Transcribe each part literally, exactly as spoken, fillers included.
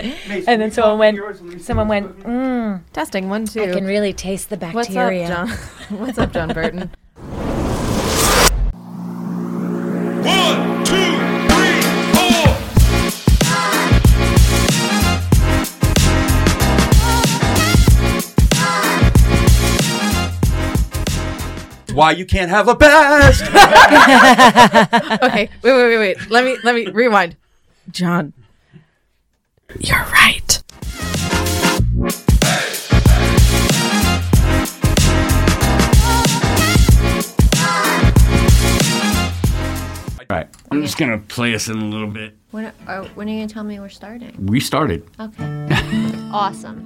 And then someone went, someone went, mm, Testing, one, two. I can really taste the bacteria. What's up, John? What's up, John Burton? One, two, three, four. Why you can't have a best? Okay, wait, wait, wait, wait. Let me, let me rewind. John, you're right. All right, I'm just gonna play us in a little bit. When are, are- when are you going to tell me we're starting? We started. Okay. Awesome.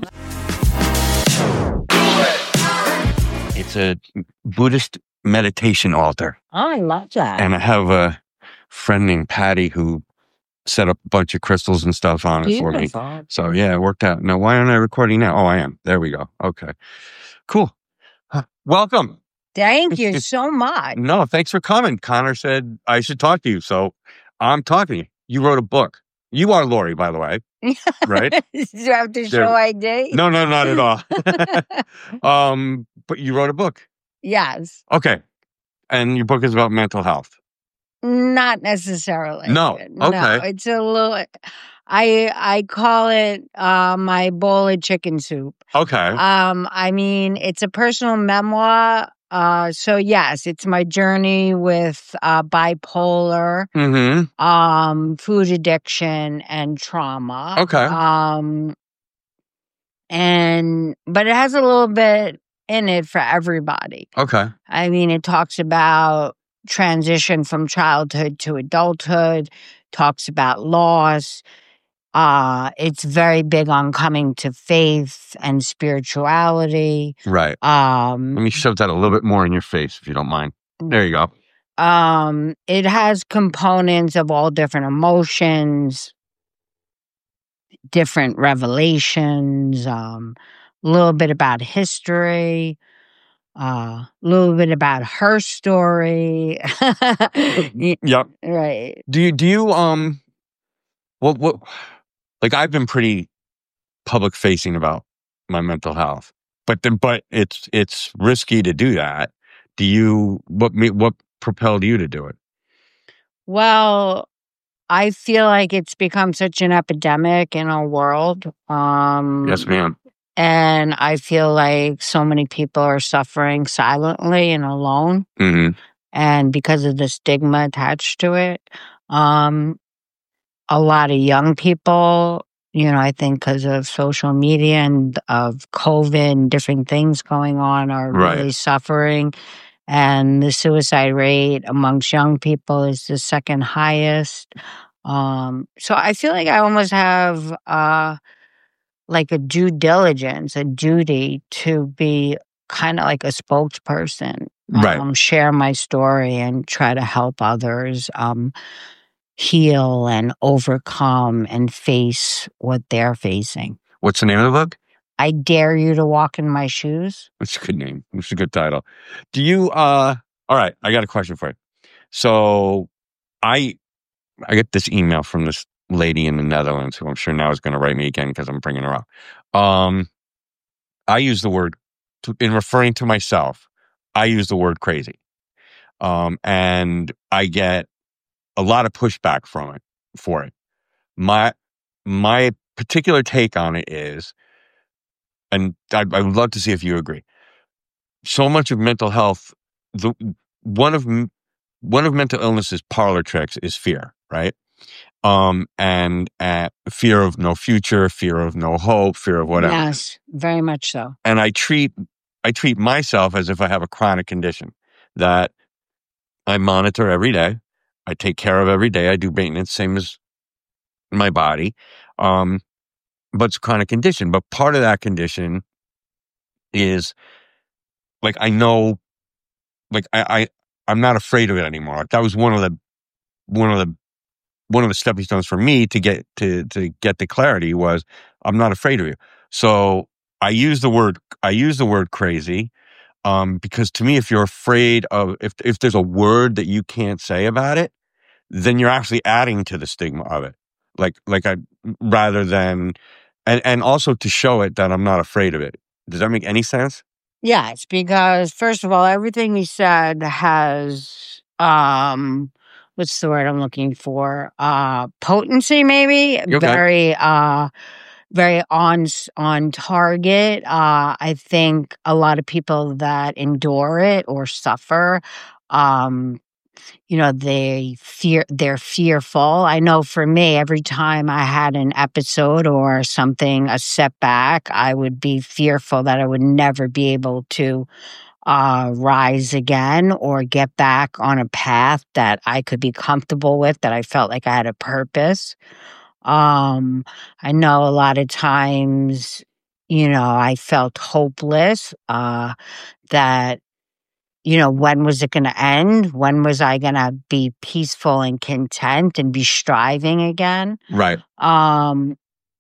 It's a Buddhist meditation altar. Oh, I love that. And I have a friend named Patty who set up a bunch of crystals and stuff on it for me. Beautiful. So yeah, it worked out. Now, why aren't I recording now? Oh, I am. There we go. Okay. Cool. Huh. Welcome. Thank you so much. No, thanks for coming. Connor said I should talk to you. So I'm talking to you. You wrote a book. You are Lori, by the way. Right? Do you have to show There- I D? No, no, not at all. um, but you wrote a book. Yes. Okay. And your book is about mental health. Not necessarily. No. No, Okay. it's a little. I I call it uh, my bowl of chicken soup. Okay. Um, I mean, it's a personal memoir. Uh, so yes, it's my journey with uh, bipolar, Mm-hmm. um, food addiction, and trauma. Okay. Um, and but it has a little bit in it for everybody. Okay. I mean, it talks about transition from childhood to adulthood, talks about loss. Uh, it's very big on coming to faith and spirituality. Right. Let Um, me shove that a little bit more in your face, if you don't mind. There you go. um, it has components of all different emotions, different revelations, um, a little bit about history, a uh, little bit about her story. Y- Yep. right. Do you, do you, um, what, what, like I've been pretty public facing about my mental health, but then, but it's, it's risky to do that. Do you, what, ma- what propelled you to do it? Well, I feel like it's become such an epidemic in our world. Um, Yes, ma'am. And I feel like so many people are suffering silently and alone. Mm-hmm. And because of the stigma attached to it, um, a lot of young people, you know, I think because of social media and of COVID and different things going on, are Right. really suffering. And the suicide rate amongst young people is the second highest. Um, so I feel like I almost have uh, like a due diligence, a duty to be kind of like a spokesperson, Right. um, share my story and try to help others um, heal and overcome and face what they're facing. What's the name of the book? I dare you to walk in my shoes. It's a good name. It's a good title. Do you, uh, all right, I got a question for you. So I, I get this email from this lady in the Netherlands who I'm sure now is going to write me again because I'm bringing her up. Um, I use the word, to, in referring to myself, I use the word crazy. Um, and I get a lot of pushback from it, for it. My, my particular take on it is, and I, I would love to see if you agree. So much of mental health, the one of m- one of mental illness's parlor tricks is fear, right? Um, and uh, fear of no future, fear of no hope, fear of whatever. Yes, very much so. And I treat I treat myself as if I have a chronic condition that I monitor every day. I take care of every day. I do maintenance, same as my body. Um, but it's a chronic condition. But part of that condition is like I know, like I, I I'm not afraid of it anymore. That was one of the one of the one of the stepping stones for me to get to to get the clarity was I'm not afraid of you. So I use the word I use the word crazy um, because to me, if you're afraid of if if there's a word that you can't say about it, then you're actually adding to the stigma of it. like like I rather than and and also to show it that I'm not afraid of it. Does that make any sense? Yes, because first of all, everything he said has um what's the word I'm looking for? Uh potency maybe. Okay. Very uh very on s- on target. Uh I think a lot of people that endure it or suffer um you know they fear they're fearful. I know for me, every time I had an episode or something, a setback, I would be fearful that I would never be able to uh rise again or get back on a path that I could be comfortable with, that I felt like I had a purpose. um I know a lot of times, you know I felt hopeless, uh that you know, when was it going to end? When was I going to be peaceful and content and be striving again? Right. Um,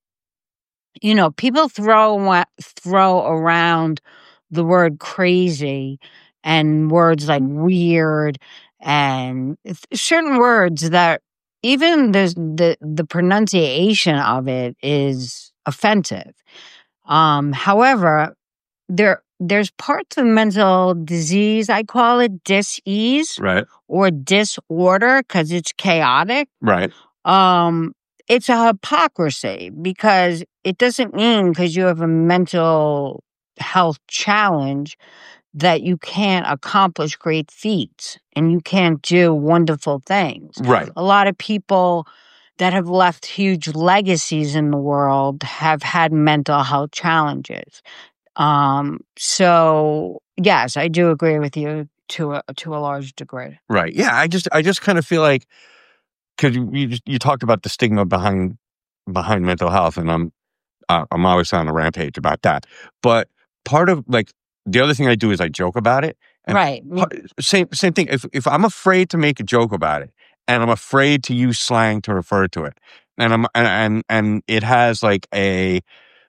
you know, people throw wa- throw around the word crazy and words like weird and th- certain words that even the the the pronunciation of it is offensive. Um, however, there there's parts of mental disease, I call it dis-ease Right. or disorder because it's chaotic. Right. Um, it's a hypocrisy because it doesn't mean because you have a mental health challenge that you can't accomplish great feats and you can't do wonderful things. Right. A lot of people that have left huge legacies in the world have had mental health challenges. Um, so yes, I do agree with you to a to a large degree. Right. Yeah. I just I just kind of feel like because you you, just, you talked about the stigma behind behind mental health, and I'm uh, I'm always on a rampage about that. But part of like the other thing I do is I joke about it. And Right. Me- part, same same thing. If if I'm afraid to make a joke about it, and I'm afraid to use slang to refer to it, and I'm and and, and it has like a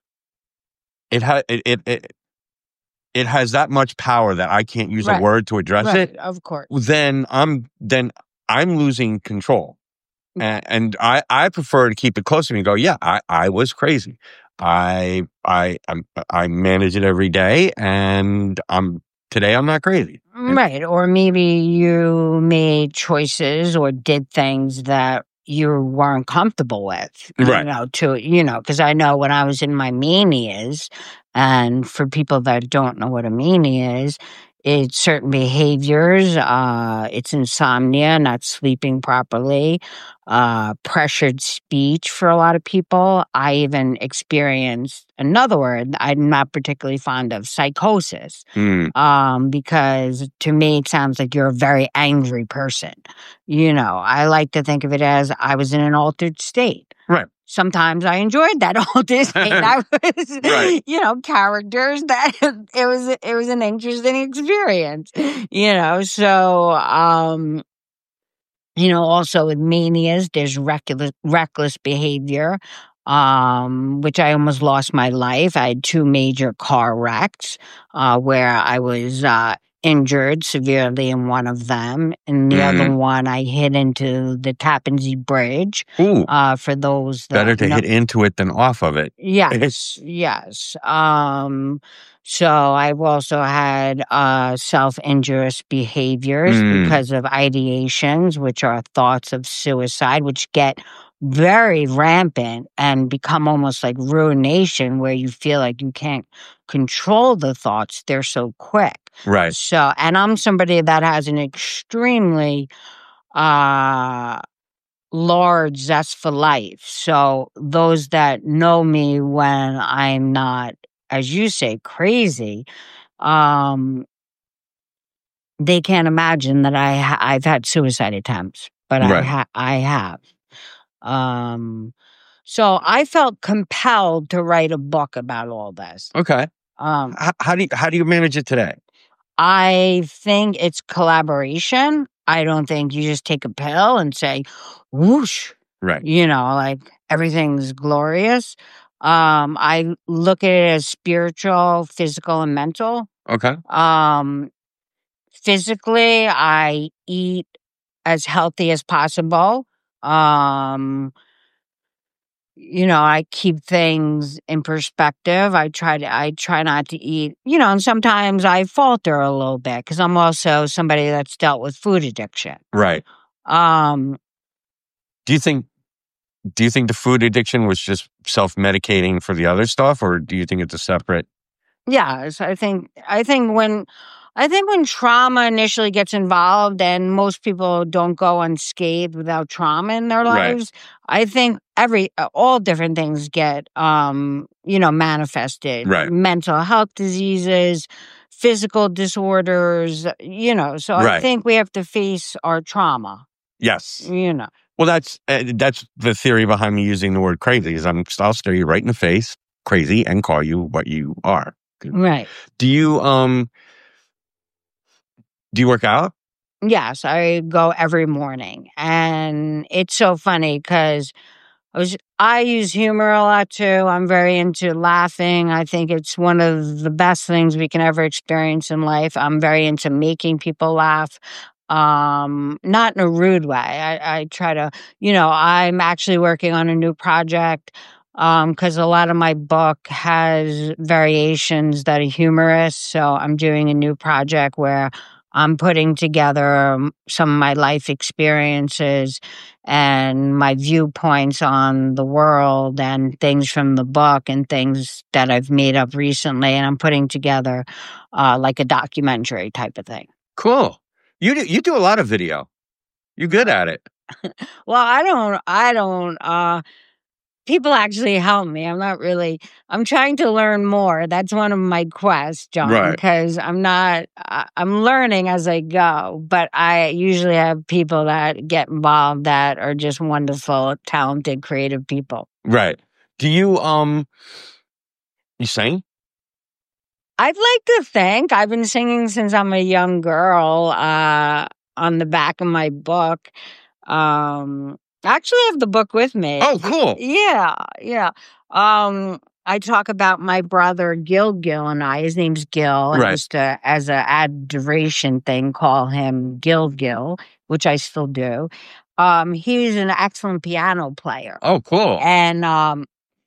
it has it, it it it has that much power that I can't use a Right. word to address right, it. of course. Then I'm then I'm losing control. And, and I, I prefer to keep it close to me and go, yeah, I, I was crazy. I I I'm, I manage it every day, and I'm today I'm not crazy. And- Right. Or maybe you made choices or did things that you weren't comfortable with. You Right. know, to you know, because I know when I was in my manias, and for people that don't know what a mania is, it's certain behaviors, uh, it's insomnia, not sleeping properly, uh, pressured speech for a lot of people. I even experienced another word I'm not particularly fond of, psychosis. Mm, Um, because to me it sounds like you're a very angry person. You know, I like to think of it as I was in an altered state. right. Sometimes I enjoyed that altered state. I was, Right. you know, characters that it was it was an interesting experience. You know, so um, you know, also with manias, there's reckless reckless behavior, um, which I almost lost my life. I had two major car wrecks, uh, where I was uh, injured severely in one of them, and the other Mhm. one I hit into the Tappan Zee Bridge. Ooh, Uh, for those that better to know, hit into it than off of it. yes, yes. Um, so I've also had uh, self-injurious behaviors Mm, because of ideations, which are thoughts of suicide, which get very rampant and become almost like ruination, where you feel like you can't control the thoughts. They're so quick. right. So, and I'm somebody that has an extremely uh large zest for life. So those that know me when I'm not, as you say, crazy, um, they can't imagine that I ha- I've had suicide attempts, but I Right. ha- I have. Um, so I felt compelled to write a book about all this. Okay. Um, How, how do you how do you manage it today? I think it's collaboration. I don't think you just take a pill and say, whoosh, Right. you know, like everything's glorious. Um, I look at it as spiritual, physical, and mental. Okay. Um, physically, I eat as healthy as possible. Um, you know, I keep things in perspective. I try to, I try not to eat, you know, and sometimes I falter a little bit because I'm also somebody that's dealt with food addiction. Right. Um, Do you think, do you think the food addiction was just self-medicating for the other stuff, or do you think it's a separate? Yes, I think I think when I think when trauma initially gets involved, and most people don't go unscathed without trauma in their Right. lives, I think every uh, all different things get um you know manifested. Right. Mental health diseases, physical disorders, you know. So I Right. think we have to face our trauma, Yes. you know. Well, that's uh, that's the theory behind me using the word crazy. Is I'm I'll stare you right in the face, crazy, and call you what you are. Right. Do you um do you work out? Yes, I go every morning. And it's so funny because I was I use humor a lot too. I'm very into laughing. I think it's one of the best things we can ever experience in life. I'm very into making people laugh. Um, not in a rude way. I, I try to, you know, I'm actually working on a new project um because a lot of my book has variations that are humorous. So I'm doing a new project where I'm putting together um, some of my life experiences and my viewpoints on the world and things from the book and things that I've made up recently. And I'm putting together uh, like a documentary type of thing. Cool. You do you do a lot of video. You're good at it. Well, I don't, I don't, uh, people actually help me. I'm not really, I'm trying to learn more. That's one of my quests, John, Right. because I'm not, I- I'm learning as I go, but I usually have people that get involved that are just wonderful, talented, creative people. Right. Do you um you sing? I'd like to think I've been singing since I'm a young girl. Uh, on the back of my book, um, I actually have the book with me. Oh, cool. Yeah, yeah. Um, I talk about my brother Gil Gil and I. His name's Gil. I Right. used to, as a adoration thing, call him Gil Gil, which I still do. Um, he's an excellent piano player, Oh, cool. and um,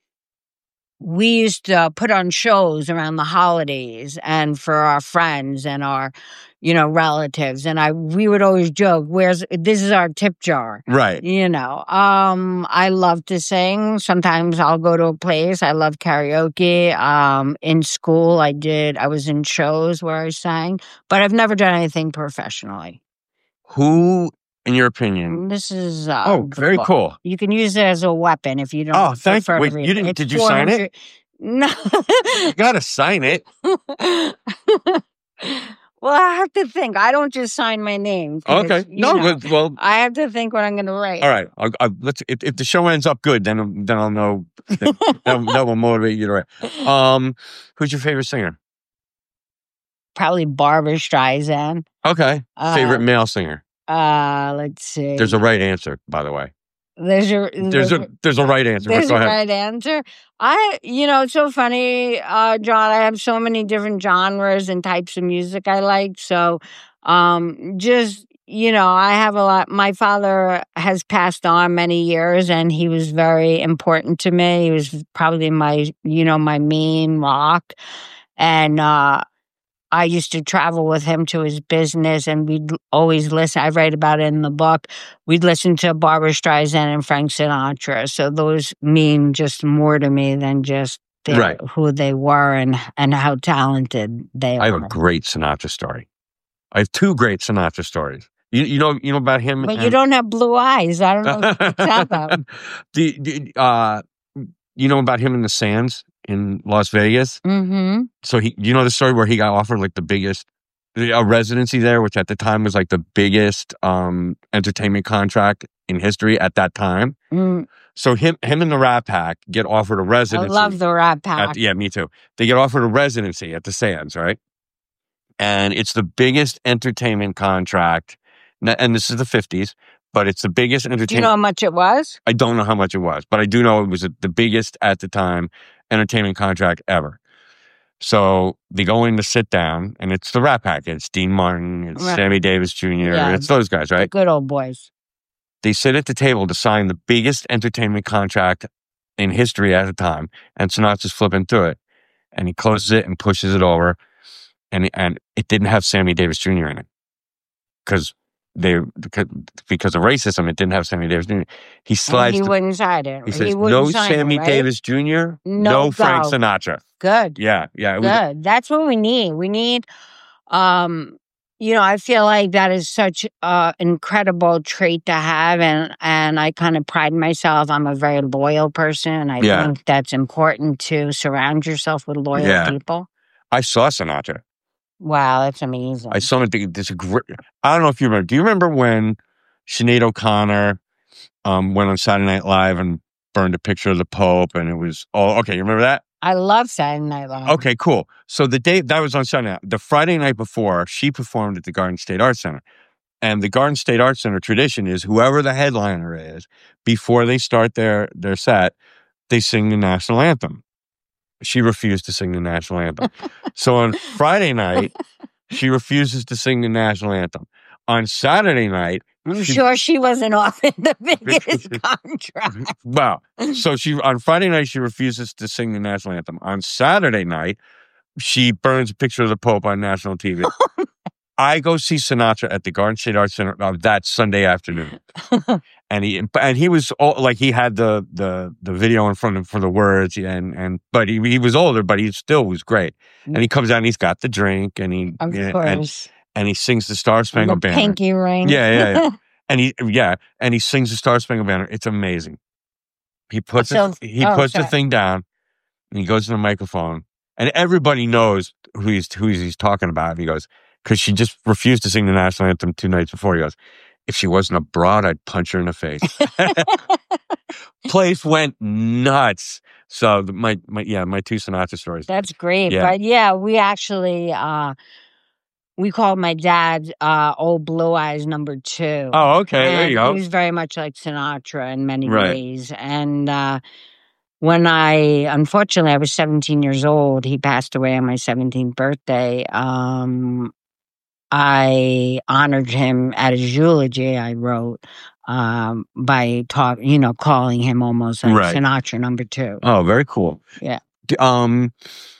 we used to put on shows around the holidays and for our friends and our, you know, relatives. And I, we would always joke, "Where's this is our tip jar." Right. You know, um, I love to sing. Sometimes I'll go to a place. I love karaoke. Um, in school, I did. I was in shows where I sang, but I've never done anything professionally. Who, in your opinion? This is uh, Oh, the very book. cool. You can use it as a weapon if you don't. Oh, thank prefer you. to Wait, read you it. didn't? It's Did you sign it? four hundred No. You gotta sign it. Well, I have to think. I don't just sign my name. 'cause, Okay. you No. know, but- Well. I have to think what I'm going to write. All right. I'll, I'll, let's. If, if the show ends up good, then then I'll know. That, that, that will motivate you to write. Um, who's your favorite singer? Probably Barbara Streisand. Okay. Uh, Favorite male singer? Uh, let's see. There's a right answer, by the way. There's your. There's a there's a right answer. but There's go a ahead. right answer. I, you know, it's so funny, uh, John. I have so many different genres and types of music I like. So, um, just, you know, I have a lot. My father has passed on many years and he was very important to me. He was probably my, you know, my main rock. And, uh, I used to travel with him to his business and we'd always listen. I write about it in the book. We'd listen to Barbara Streisand and Frank Sinatra. So those mean just more to me than just their, Right. who they were and, and how talented they I have are. a great Sinatra story. I have two great Sinatra stories. You you know you know about him. But you and- don't have blue eyes. I don't know what's that about. do, do, uh, you know about him in the Sands in Las Vegas? Mm-hmm. So he, you know the story where he got offered like the biggest, a residency there, which at the time was like the biggest um, entertainment contract in history at that time. Mm, So him, him and the Rat Pack get offered a I residency. love the Rat Pack. At, yeah, me too. They get offered a residency at the Sands, right? And it's the biggest entertainment contract. n- And this is the fifties, but it's the biggest entertainment. Do you know how much it was? I don't know how much it was, but I do know it was the biggest at the time entertainment contract ever. So they go in to sit down, and it's the Rat Pack. It's Dean Martin, it's Right. Sammy Davis Junior Yeah. It's those guys, The right? good old boys. They sit at the table to sign the biggest entertainment contract in history at the time, and Sinatra's flipping through it, and he closes it and pushes it over, and and it didn't have Sammy Davis Junior in it because they because, because of racism. It didn't have Sammy Davis Junior He And slides. he the- wouldn't sign it. he says, he "No wouldn't sign Sammy it, right? Davis Junior No No Frank go. Sinatra." Good. Yeah, yeah. It was, Good. That's what we need. We need, um, you know, I feel like that is such an incredible trait to have, and and I kind of pride myself. I'm a very loyal person. I Yeah. think that's important to surround yourself with loyal Yeah. people. I saw Sinatra. Wow, that's amazing. I saw him at the, this great. I don't know if you remember. Do you remember when Sinead O'Connor um, went on Saturday Night Live and burned a picture of the Pope, and it was oh okay. You remember that? I love Saturday Night Live. Okay, cool. So the day that was on Saturday night, the Friday night before, she performed at the Garden State Arts Center. And the Garden State Arts Center tradition is whoever the headliner is, before they start their their set, they sing the national anthem. She refused to sing the national anthem. So on Friday night, she refuses to sing the national anthem. On Saturday night, I'm she- sure she wasn't offered the biggest contract. wow. So she on Friday night she refuses to sing the national anthem. On Saturday night, she burns a picture of the Pope on national T V. I go see Sinatra at the Garden State Arts Center uh, that Sunday afternoon, and he and he was all, like he had the the the video in front of him for the words, and and but he he was older, but he still was great. And he comes out and he's got the drink, and he Of yeah, and, course. and he sings the Star The Spangled Banner. pinky ring. Yeah, yeah, yeah. And he, yeah, and he sings the Star Spangled Banner. It's amazing. He puts So- it, he oh, puts the sorry. thing down, and he goes to the microphone, and everybody knows who he's who he's talking about. And he goes, because she just refused to sing the national anthem two nights before. He goes, if she wasn't a broad, I'd punch her in the face. Place went nuts. So the- my my yeah, my two Sinatra stories. That's great. Yeah. But yeah, we actually uh we called my dad uh old blue eyes number two. Oh, okay, there And you go. He was very much like Sinatra in many Right. ways. And uh when I unfortunately I was seventeen years old, he passed away on my seventeenth birthday. Um I honored him at his eulogy I wrote um by talk you know, calling him almost like Right. Sinatra number two. Oh, very cool. Yeah. D- Um,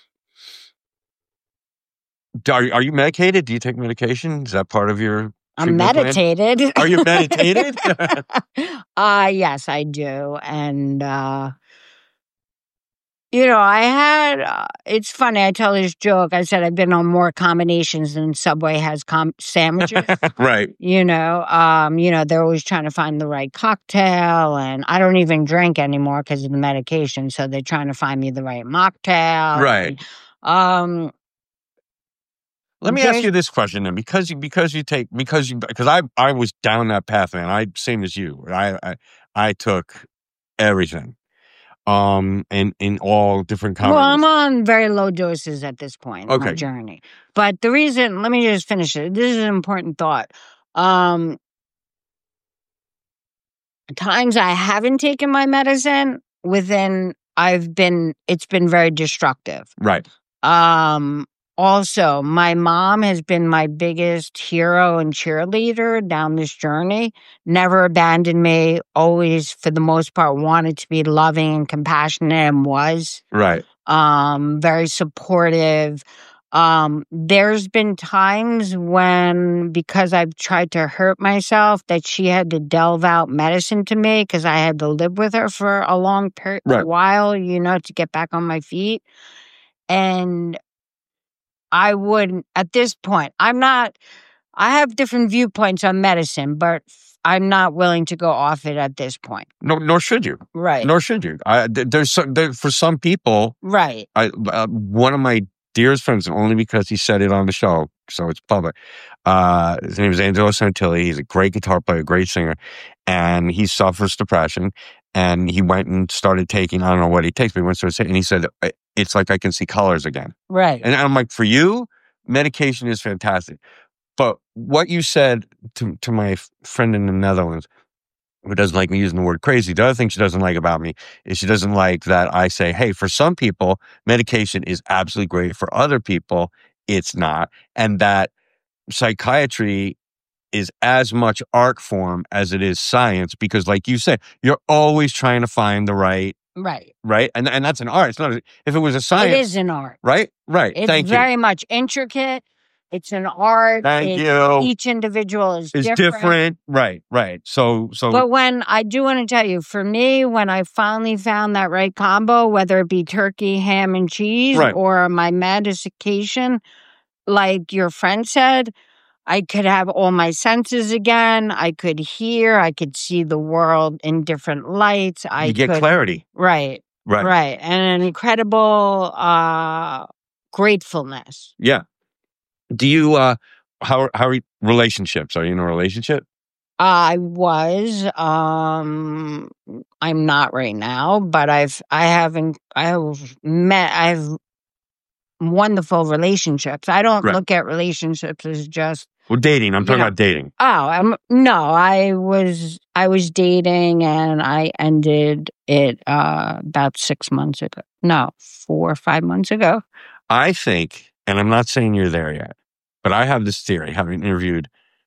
d- are, are you medicated? Do you take medication? Is that part of your I'm treatment plan? meditated. Are you meditated? uh yes, I do. And uh you know, I had uh, it's funny, I tell this joke. I said I've been on more combinations than Subway has com- sandwiches. Right. You know, um, you know, they're always trying to find the right cocktail, and I don't even drink anymore because of the medication. So they're trying to find me the right mocktail. Right. Um, Let me ask There's- you this question then, because you because you take because you because I I was down that path, man. I same as you. I I, I took everything, um, in in all different well, I'm combinations. on very low doses at this point in my Okay. journey. But the reason, let me just finish it. This is an important thought. Um, times I haven't taken my medicine within, I've been, it's been very destructive. Right. Um, also, my mom has been my biggest hero and cheerleader down this journey. Never abandoned me. Always, for the most part, wanted to be loving and compassionate, and was Right. um, very supportive. Um, there's been times when, because I've tried to hurt myself, that she had to delve out medicine to me because I had to live with her for a long period, Right. while, you know, to get back on my feet. And I wouldn't, at this point, I'm not, I have different viewpoints on medicine, but I'm not willing to go off it at this point. No, nor should you. Right. Nor should you. I, th- there's some, there, for some people, Right. I uh, one of my dearest friends, only because he said it on the show, so it's public. Uh, his name is Angelo Santilli. He's a great guitar player, great singer, and he suffers depression. And he went and started taking, I don't know what he takes, but he went to and he said, it's like I can see colors again. Right. And I'm like, for you, medication is fantastic. But what you said to, to my f- friend in the Netherlands, who doesn't like me using the word crazy, the other thing she doesn't like about me is she doesn't like that I say, hey, for some people, medication is absolutely great. For other people, it's not. And that psychiatry is as much art form as it is science, because like you said, you're always trying to find the right Right. right? And and that's an art. It's not. A, if it was a science, It is an art. right? Right. It's Thank very you. much intricate. It's an art. Thank It- you. Each individual is It's different. different. Right. Right. So so. But when I do want to tell you, for me, when I finally found that right combo, whether it be turkey, ham, and cheese, Right. or my medication, like your friend said, I could have all my senses again. I could hear. I could see the world in different lights. I you get could, clarity. right, Right. right, and an incredible uh, gratefulness. Yeah. Do you uh how how are relationships? Are you in a relationship? I was. Um, I'm not right now, but I've I haven't. I have met. I've wonderful relationships. I don't Right. look at relationships as just Well, dating. I'm talking Yeah. about dating. oh, I'm no. I was I was dating and I ended it uh, about six months ago. No, four or five months ago. I think, and I'm not saying you're there yet, but I have this theory, having interviewed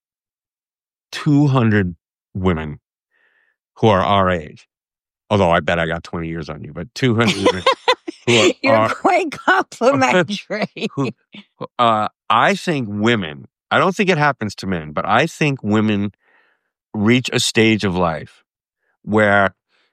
two hundred women who are our age. Although I bet I got twenty years on you, but two hundred women who are, You're are quite complimentary. who, uh, I think women, I don't think it happens to men, but I think women reach a stage of life where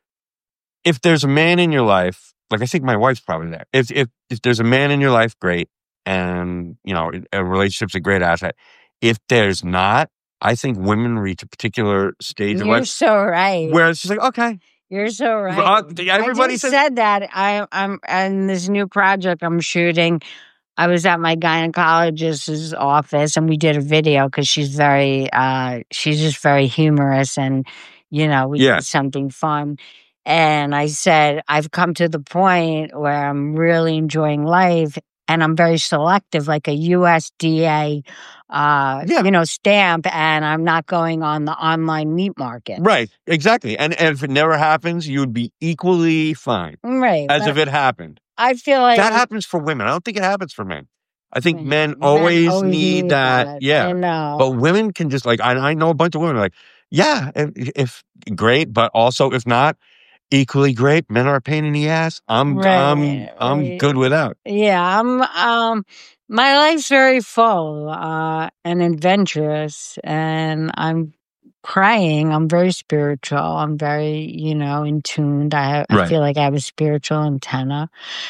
if there's a man in your life, like I think my wife's probably there. If if if there's a man in your life, great, and you know a relationship's a great asset. If there's not, I think women reach a particular stage of You're life so right. where it's just like, okay, You're so right. uh, everybody I just says, said that. I, I'm and this new project I'm shooting. I was at my gynecologist's office and we did a video because she's very, uh, she's just very humorous and, you know, we Yeah. did something fun. And I said, I've come to the point where I'm really enjoying life and I'm very selective, like a U S D A, uh, Yeah. you know, stamp, and I'm not going on the online meat market. right, exactly. And, and if it never happens, you would be equally fine Right. as but if it happened. I feel like That happens for women. I don't think it happens for men. I think Men- men men always, always need, that. Yeah. I know. But women can just like, I, I know a bunch of women are like, yeah, if, if great, but also if not, equally great. Men are a pain in the ass. I'm, Right, I'm, I'm right. good without. Yeah, I'm um my life's very full uh and adventurous, and I'm crying. I'm very spiritual. I'm very, you know, in tuned. I have, I Right. feel like I have a spiritual antenna.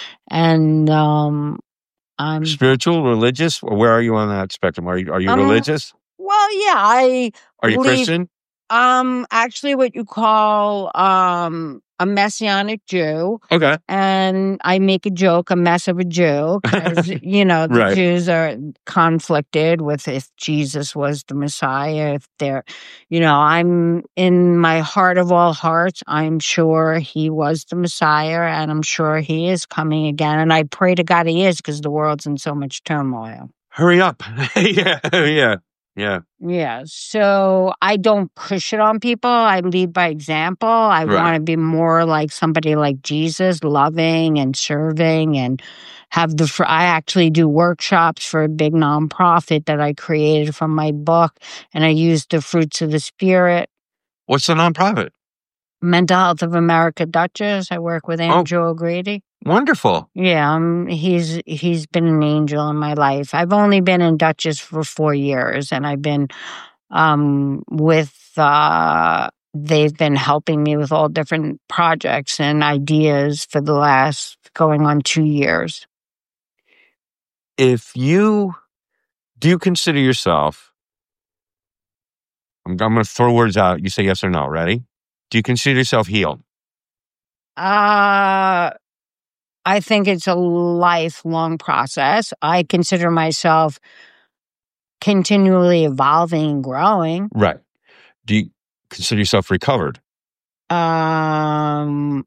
And um I'm Spiritual, religious, or where are you on that spectrum? Are you, are you Um, religious? well, yeah, I Are you believe- Christian? um actually what you call um a messianic Jew. Okay. And I make a joke, a mess of a Jew, because, you know, the Right. Jews are conflicted with if Jesus was the Messiah, if they're, you know, I'm in my heart of all hearts, I'm sure he was the Messiah, and I'm sure he is coming again. And I pray to God he is, because the world's in so much turmoil. Hurry up. yeah. Yeah. Yeah. Yeah, so I don't push it on people. I lead by example. I Right. want to be more like somebody like Jesus, loving and serving, and have the. fr- I actually do workshops for a big nonprofit that I created from my book, and I use the fruits of the spirit. What's the nonprofit? Mental Health of America Dutchess. I work with Andrew O'Grady. Wonderful. Yeah, um, he's he's been an angel in my life. I've only been in Dutchess for four years, and I've been um, with. Uh, they've been helping me with all different projects and ideas for the last going on two years. If you do, you consider yourself? I'm, I'm going to throw words out. You say yes or no. Ready? Do you consider yourself healed? Uh, I think it's a lifelong process. I consider myself continually evolving and growing. Right. Do you consider yourself recovered? Um,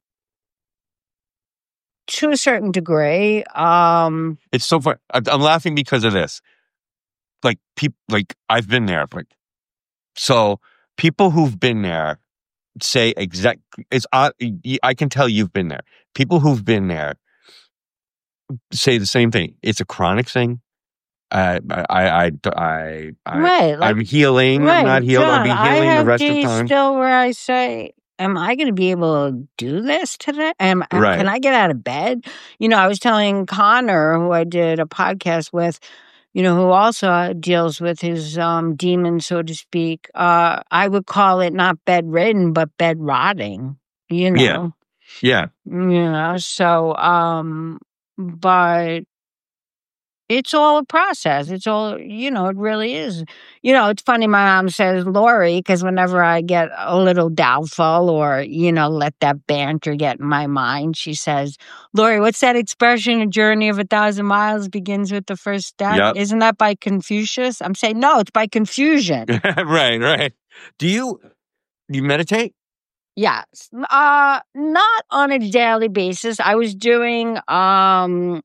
to a certain degree. Um, It's so fun. I- I'm laughing because of this. Like people, like I've been there. Like so, people who've been there say exact. It's uh, y- I can tell you've been there. People who've been there say the same thing. It's a chronic thing. Uh, I, I, I, I, I, right. Like, I'm healing. right, I'm not healed. I'll be John, I healing the have rest of the days time. still where I say, am I going to be able to do this today? Am, am- Right. Can I get out of bed? You know, I was telling Connor, who I did a podcast with, you know, who also deals with his um, demon, so to speak. Uh, I would call it not bedridden, but bed rotting, you know? Yeah. You know, so, um, but it's all a process. It's all, you know, it really is. You know, it's funny. My mom says, Lori, because whenever I get a little doubtful or, you know, let that banter get in my mind, she says, Lori, what's that expression? A journey of a thousand miles begins with the first step. Yep. Isn't that by Confucius? I'm saying, no, it's by confusion. right, right. Do you you meditate? Yes. Uh, not on a daily basis. I was doing um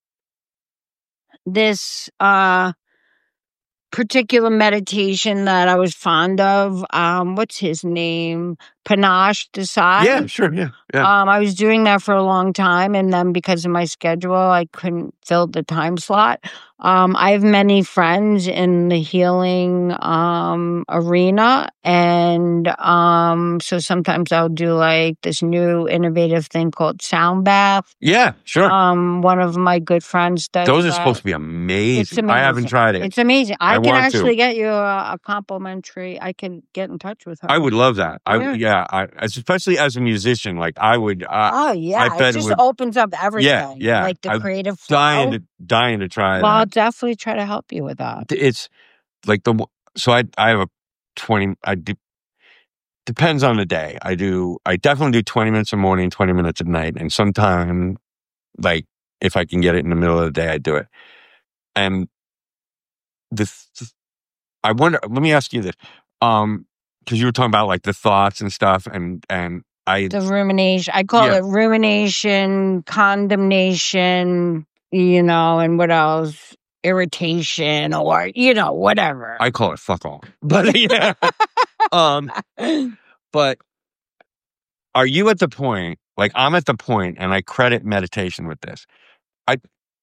this uh particular meditation that I was fond of. Um, what's his name? Panache Desai. Yeah, sure, yeah. Yeah. Um, I was doing that for a long time, and then because of my schedule, I couldn't fill the time slot. Um, I have many friends in the healing um, arena, and um, so sometimes I'll do like this new innovative thing called sound bath. yeah, sure. Um, one of my good friends does. Those are that. supposed to be amazing. It's I haven't amazing. tried it. It's amazing. I, I can want to. actually get you a, a complimentary. I can get in touch with her. I would love that. I Yeah. yeah, I, especially as a musician, like I would uh, Oh yeah, I bet it it just would- opens up everything. Yeah, yeah. Like the I'm creative flow. dying to dying to try well, I'll that. definitely try to help you with that. It's like the so I I have a twenty. I do, depends on the day. I do. I definitely do twenty minutes in the morning, twenty minutes at night, and sometime like if I can get it in the middle of the day, I do it. And this, I wonder. Let me ask you this, um, because you were talking about like the thoughts and stuff, and and I The rumination. I call Yeah. it rumination, condemnation. You know, and what else? Irritation, or you know, whatever. I call it fuck all. But yeah, um, but are you at the point? Like I'm at the point, and I credit meditation with this. I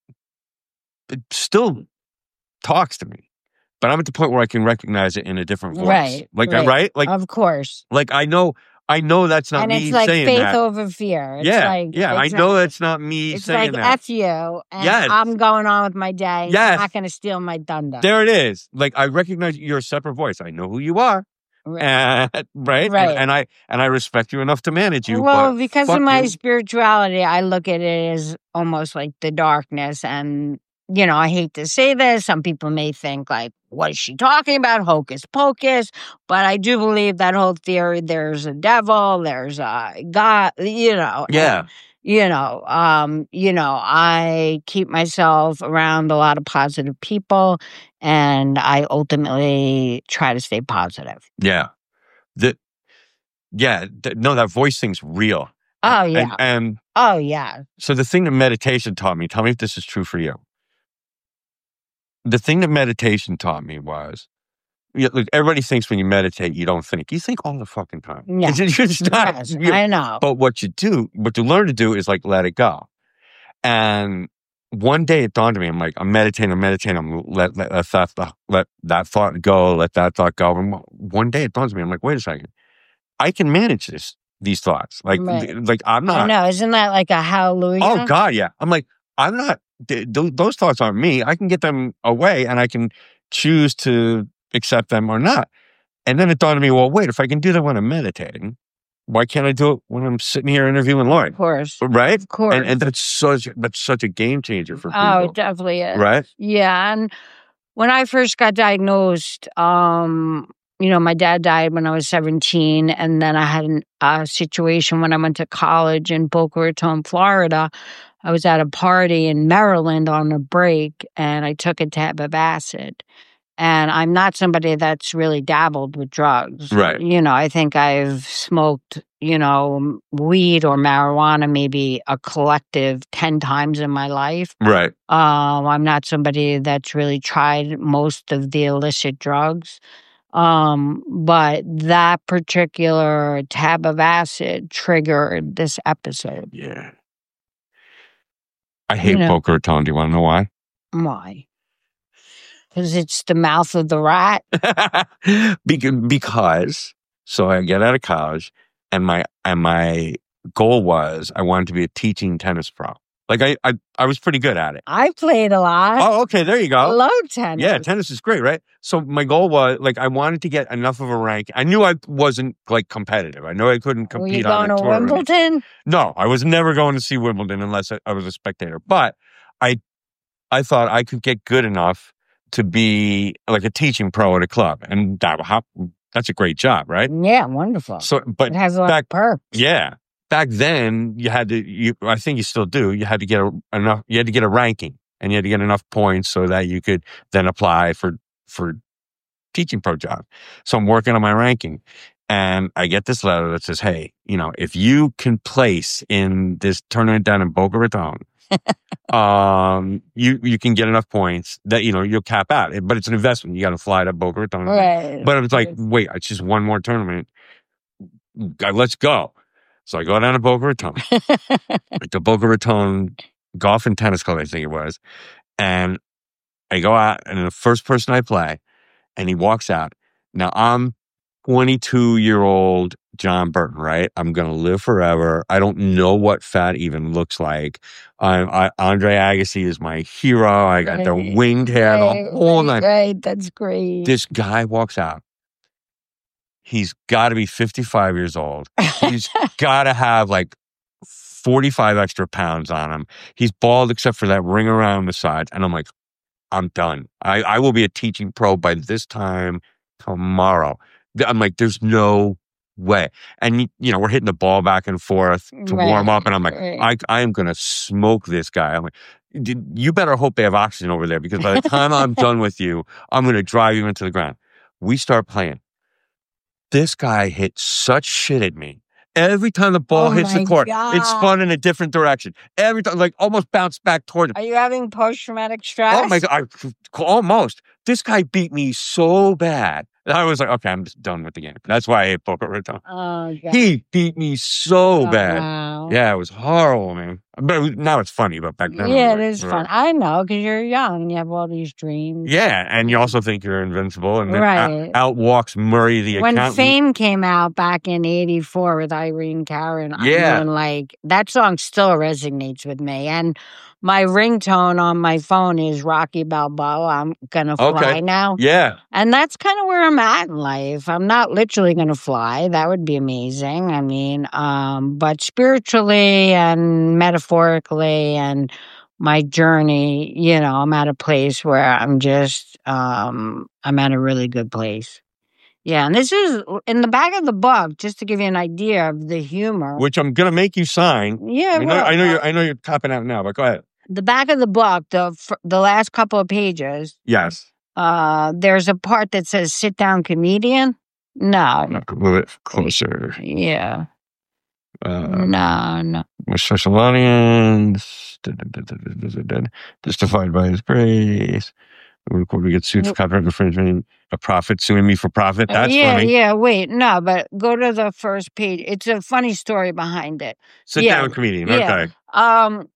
it still talks to me, but I'm at the point where I can recognize it in a different voice. Right, Like right. right, like of course. like I know, I know that's not And me it's like saying faith that. over fear. It's yeah, like, yeah, I it's know like- that's not me It's saying like that. F you, and Yes. I'm going on with my day. Yes. You're not going to steal my thunder. There it is. Like I recognize you're a separate voice. I know who you are. Right. And, right? Right. And, and I and I respect you enough to manage you. well, but because fuck of my you. spirituality, I look at it as almost like the darkness. And, you know, I hate to say this. Some people may think, like, what is she talking about? Hocus pocus. But I do believe that whole theory there's a devil, there's a God, you know. Yeah. and, you know, um, you know, I keep myself around a lot of positive people, and I ultimately try to stay positive. Yeah. The, yeah. th- no, that voice thing's real. Oh And- yeah. And, oh yeah. so the thing that meditation taught me, tell me if this is true for you. The thing that meditation taught me was, yeah, look, everybody thinks when you meditate, you don't think. You think all the fucking time. Yeah. It's just not, Yes, you- I know. But what you do, what you learn to do is like let it go. And one day it dawned on me, I'm like, I'm meditating, I'm meditating, I'm let let, let that thought, let that thought go, let that thought go. And one day it dawns on me, I'm like, wait a second, I can manage this, these thoughts. Like, Right. th- like I'm I not. know. Isn't that like a hallelujah? Oh God, yeah. I'm like, I'm not. th- th- those thoughts aren't me. I can get them away, and I can choose to accept them or not. And then it dawned on me, well, wait, if I can do that when I'm meditating, why can't I do it when I'm sitting here interviewing Lauren? Of course. Right? Of course. And and that's such that's such a game changer for people. Oh, it definitely is. Right? Yeah. And when I first got diagnosed, um, you know, my dad died when I was seventeen. And then I had an, a situation when I went to college in Boca Raton, Florida. I was at a party in Maryland on a break, and I took a tab of acid. And I'm not somebody that's really dabbled with drugs. Right. You know, I think I've smoked, you know, weed or marijuana maybe a collective ten times in my life. Right. Um, I'm not somebody that's really tried most of the illicit drugs. Um, but that particular tab of acid triggered this episode. Yeah. I hate You know. Boca Raton. Do you want to know why? Why? Because it's the mouth of the rat. Bec- because so I get out of college, and my and my goal was I wanted to be a teaching tennis pro. Like I I, I was pretty good at it. I played a lot. Oh, okay, there you I go. love tennis. Yeah, tennis is great, right? So my goal was like I wanted to get enough of a rank. I knew I wasn't like competitive. I know I couldn't Were you compete on going a to tour. Wimbledon? No, I was never going to see Wimbledon unless I, I was a spectator. But I I thought I could get good enough to be like a teaching pro at a club, and that how, that's a great job, right? Yeah, wonderful. So, but It has a lot back of perks. yeah, back then you had to. You, I think you still do. You had to get a, enough. You had to get a ranking, and you had to get enough points so that you could then apply for for teaching pro job. So I'm working on my ranking, and I get this letter that says, "Hey, you know, if you can place in this tournament down in Boca Raton." um, you you can get enough points that you know you'll cap out, but it's an investment. You got to fly to Boca Raton, Right. but it's like, wait, it's just one more tournament. God, let's go. So I go down to Boca Raton, like the Boca Raton Golf and Tennis Club, I think it was, and I go out, and the first person I play, and he walks out. Now I'm twenty-two year old John Burton, right? I'm going to live forever. I don't know what fat even looks like. I'm, I, Andre Agassi is my hero. I got the Right, winged hair, right, the whole right, night. right. That's great. This guy walks out. He's got to be fifty-five years old. He's got to have like forty-five extra pounds on him. He's bald except for that ring around the sides. And I'm like, I'm done. I, I will be a teaching pro by this time tomorrow. I'm like, there's no way. And, you know, we're hitting the ball back and forth to Right, warm up. And I'm like, right. I, I am going to smoke this guy. I'm like, you better hope they have oxygen over there because by the time I'm done with you, I'm going to drive you into the ground. We start playing. This guy hit such shit at me. Every time the ball Oh hits the my court, it's God. spun in a different direction. Every time, like almost bounced back toward him. Are you having post-traumatic stress? Oh my God, I, almost. This guy beat me so bad. And I was like, okay, I'm just done with the game. That's why I hate Boca Raton. Oh, God. He beat me so Oh, bad. wow. Yeah, it was horrible, man. But it was- now it's funny, but back then. Yeah, was it like, is "Ugh." fun. I know, because you're young and you have all these dreams. Yeah, and you also think you're invincible. And then Right. out, out walks Murray, the When accountant. Fame came out back in eighty-four with Irene Cara, Yeah. I mean, like, that song still resonates with me. And my ringtone on my phone is Rocky Balboa. I'm gonna fly Okay. now. Yeah. And that's kind of where I'm at in life. I'm not literally going to fly. That would be amazing. I mean, um, but spiritually and metaphorically and my journey, you know, I'm at a place where I'm just, um, I'm at a really good place. Yeah. And this is in the back of the book, just to give you an idea of the humor. Which I'm gonna make you sign. Yeah. I know, well, I know uh, you're. I know you're copping out now, but go ahead. the back of the book, the, fir- the last couple of pages, Yes. uh, there's a part that says sit down comedian. No. No, move it closer. Yeah. Uh, No, no. with special audience, justified by His grace. We get sued for copyright infringement. A prophet suing me for profit. That's yeah, funny. yeah, wait, no, but go to the first page. It's a funny story behind it. Sit Yeah, down, comedian. yeah. Okay. Um,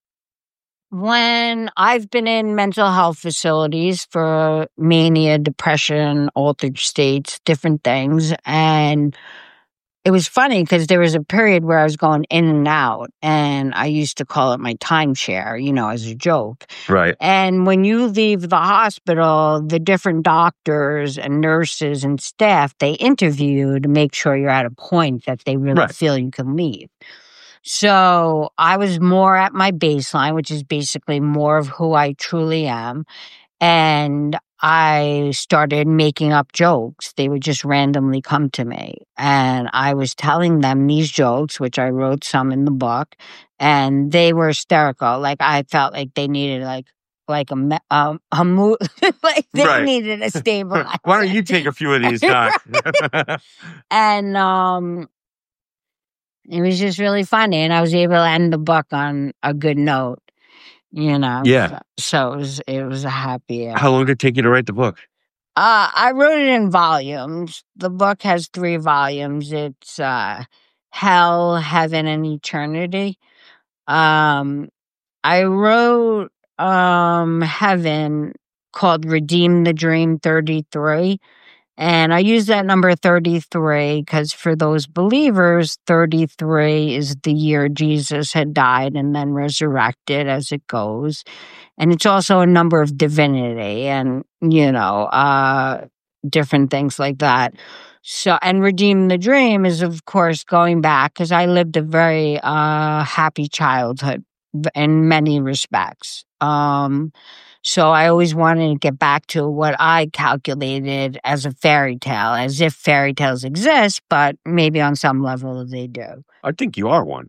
when I've been in mental health facilities for mania, depression, altered states, different things, and it was funny because there was a period where I was going in and out, and I used to call it my timeshare, you know, as a joke. Right. And when you leave the hospital, the different doctors and nurses and staff, they interview you to make sure you're at a point that they really Right. feel you can leave. So I was more at my baseline, which is basically more of who I truly am. And I started making up jokes. They would just randomly come to me. And I was telling them these jokes, which I wrote some in the book, and they were hysterical. Like I felt like they needed like like a me- um, a mo- like they Right. needed a stabilizer. Why don't you take a few of these, Doc? And um it was just really funny, and I was able to end the book on a good note, you know. Yeah. So it was it was a happy end. How long did it take you to write the book? Uh, I wrote it in volumes. The book has three volumes. It's uh, Hell, Heaven, and Eternity. Um, I wrote um, Heaven called Redeem the Dream thirty-three. And I use that number thirty-three because for those believers, thirty-three is the year Jesus had died and then resurrected as it goes. And it's also a number of divinity and, you know, uh, different things like that. So, and Redeem the Dream is, of course, going back because I lived a very uh, happy childhood in many respects. Um, so I always wanted to get back to what I calculated as a fairy tale, as if fairy tales exist, but maybe on some level they do. I think you are one.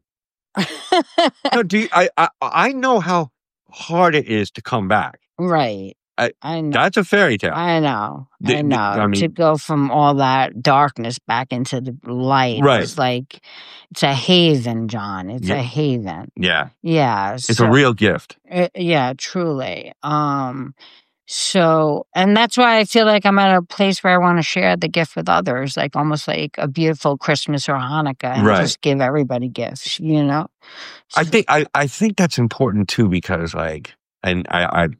No, do you, I, I I know how hard it is to come back. Right. I, I know. That's a fairy tale. I know. The- I the- know. I mean- to go from all that darkness back into the light. Right. It's like, it's a haven, John. It's Yeah. a haven. Yeah, Yeah. it's a real gift. Uh, yeah, truly. Um, so, and that's why I feel like I'm at a place where I want to share the gift with others, like almost like a beautiful Christmas or Hanukkah, and Right. just give everybody gifts, you know? I think I, I think that's important too because like, and I, I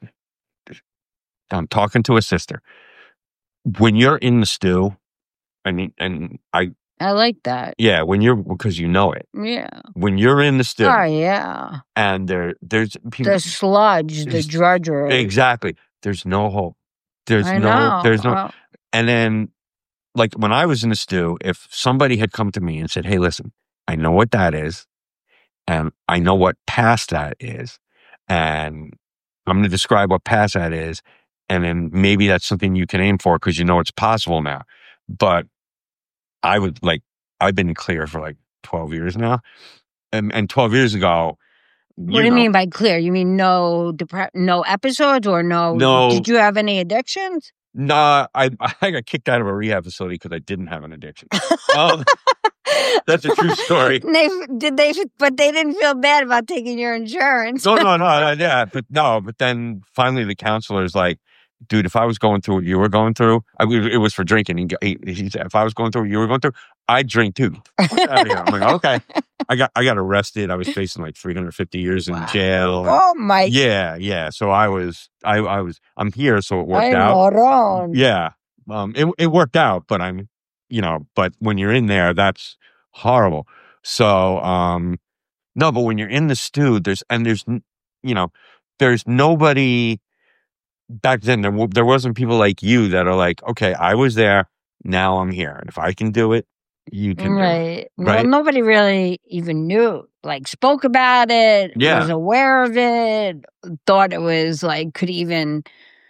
I'm talking to a sister. When you're in the stew, and and I I like that. yeah, when you're because you know it. Yeah. When you're in the stew, Oh, yeah. and there there's people The sludge, the Ex- drudgery. exactly. There's no hope. There's I no. know. There's no. Well, And then, like when I was in the stew, if somebody had come to me and said, "Hey, listen, I know what that is, and I know what past that is, and I'm going to describe what past that is, and then maybe that's something you can aim for because you know it's possible now." But I would like I've been clear for like twelve years now, and and twelve years ago. what do you know, mean by clear? You mean no depre- no episodes or no? No. Did you have any addictions? Nah, I I got kicked out of a rehab facility because I didn't have an addiction. Um, that's a true story. They did they, but they didn't feel bad about taking your insurance. No, no, no, no, yeah, but no, but then finally the counselor's like, dude, if I was going through what you were going through, I, it was for drinking. He, he said, if I was going through what you were going through, I'd drink too. I'm like, okay. I got I got arrested. I was facing like three hundred fifty years in Wow. jail. Oh my! Yeah, yeah. So I was, I, I was, I'm here, so it worked I'm out. moron. Yeah, um, it it worked out, but I'm, you know, but when you're in there, that's horrible. So, um, no, but when you're in the stew, there's and there's, n- you know, there's nobody back then. There w- there wasn't people like you that are like, okay, I was there, now I'm here, and if I can do it, you can do it. Right. Right. Well, nobody really even knew, like, spoke about it, Yeah. was aware of it, thought it was like could even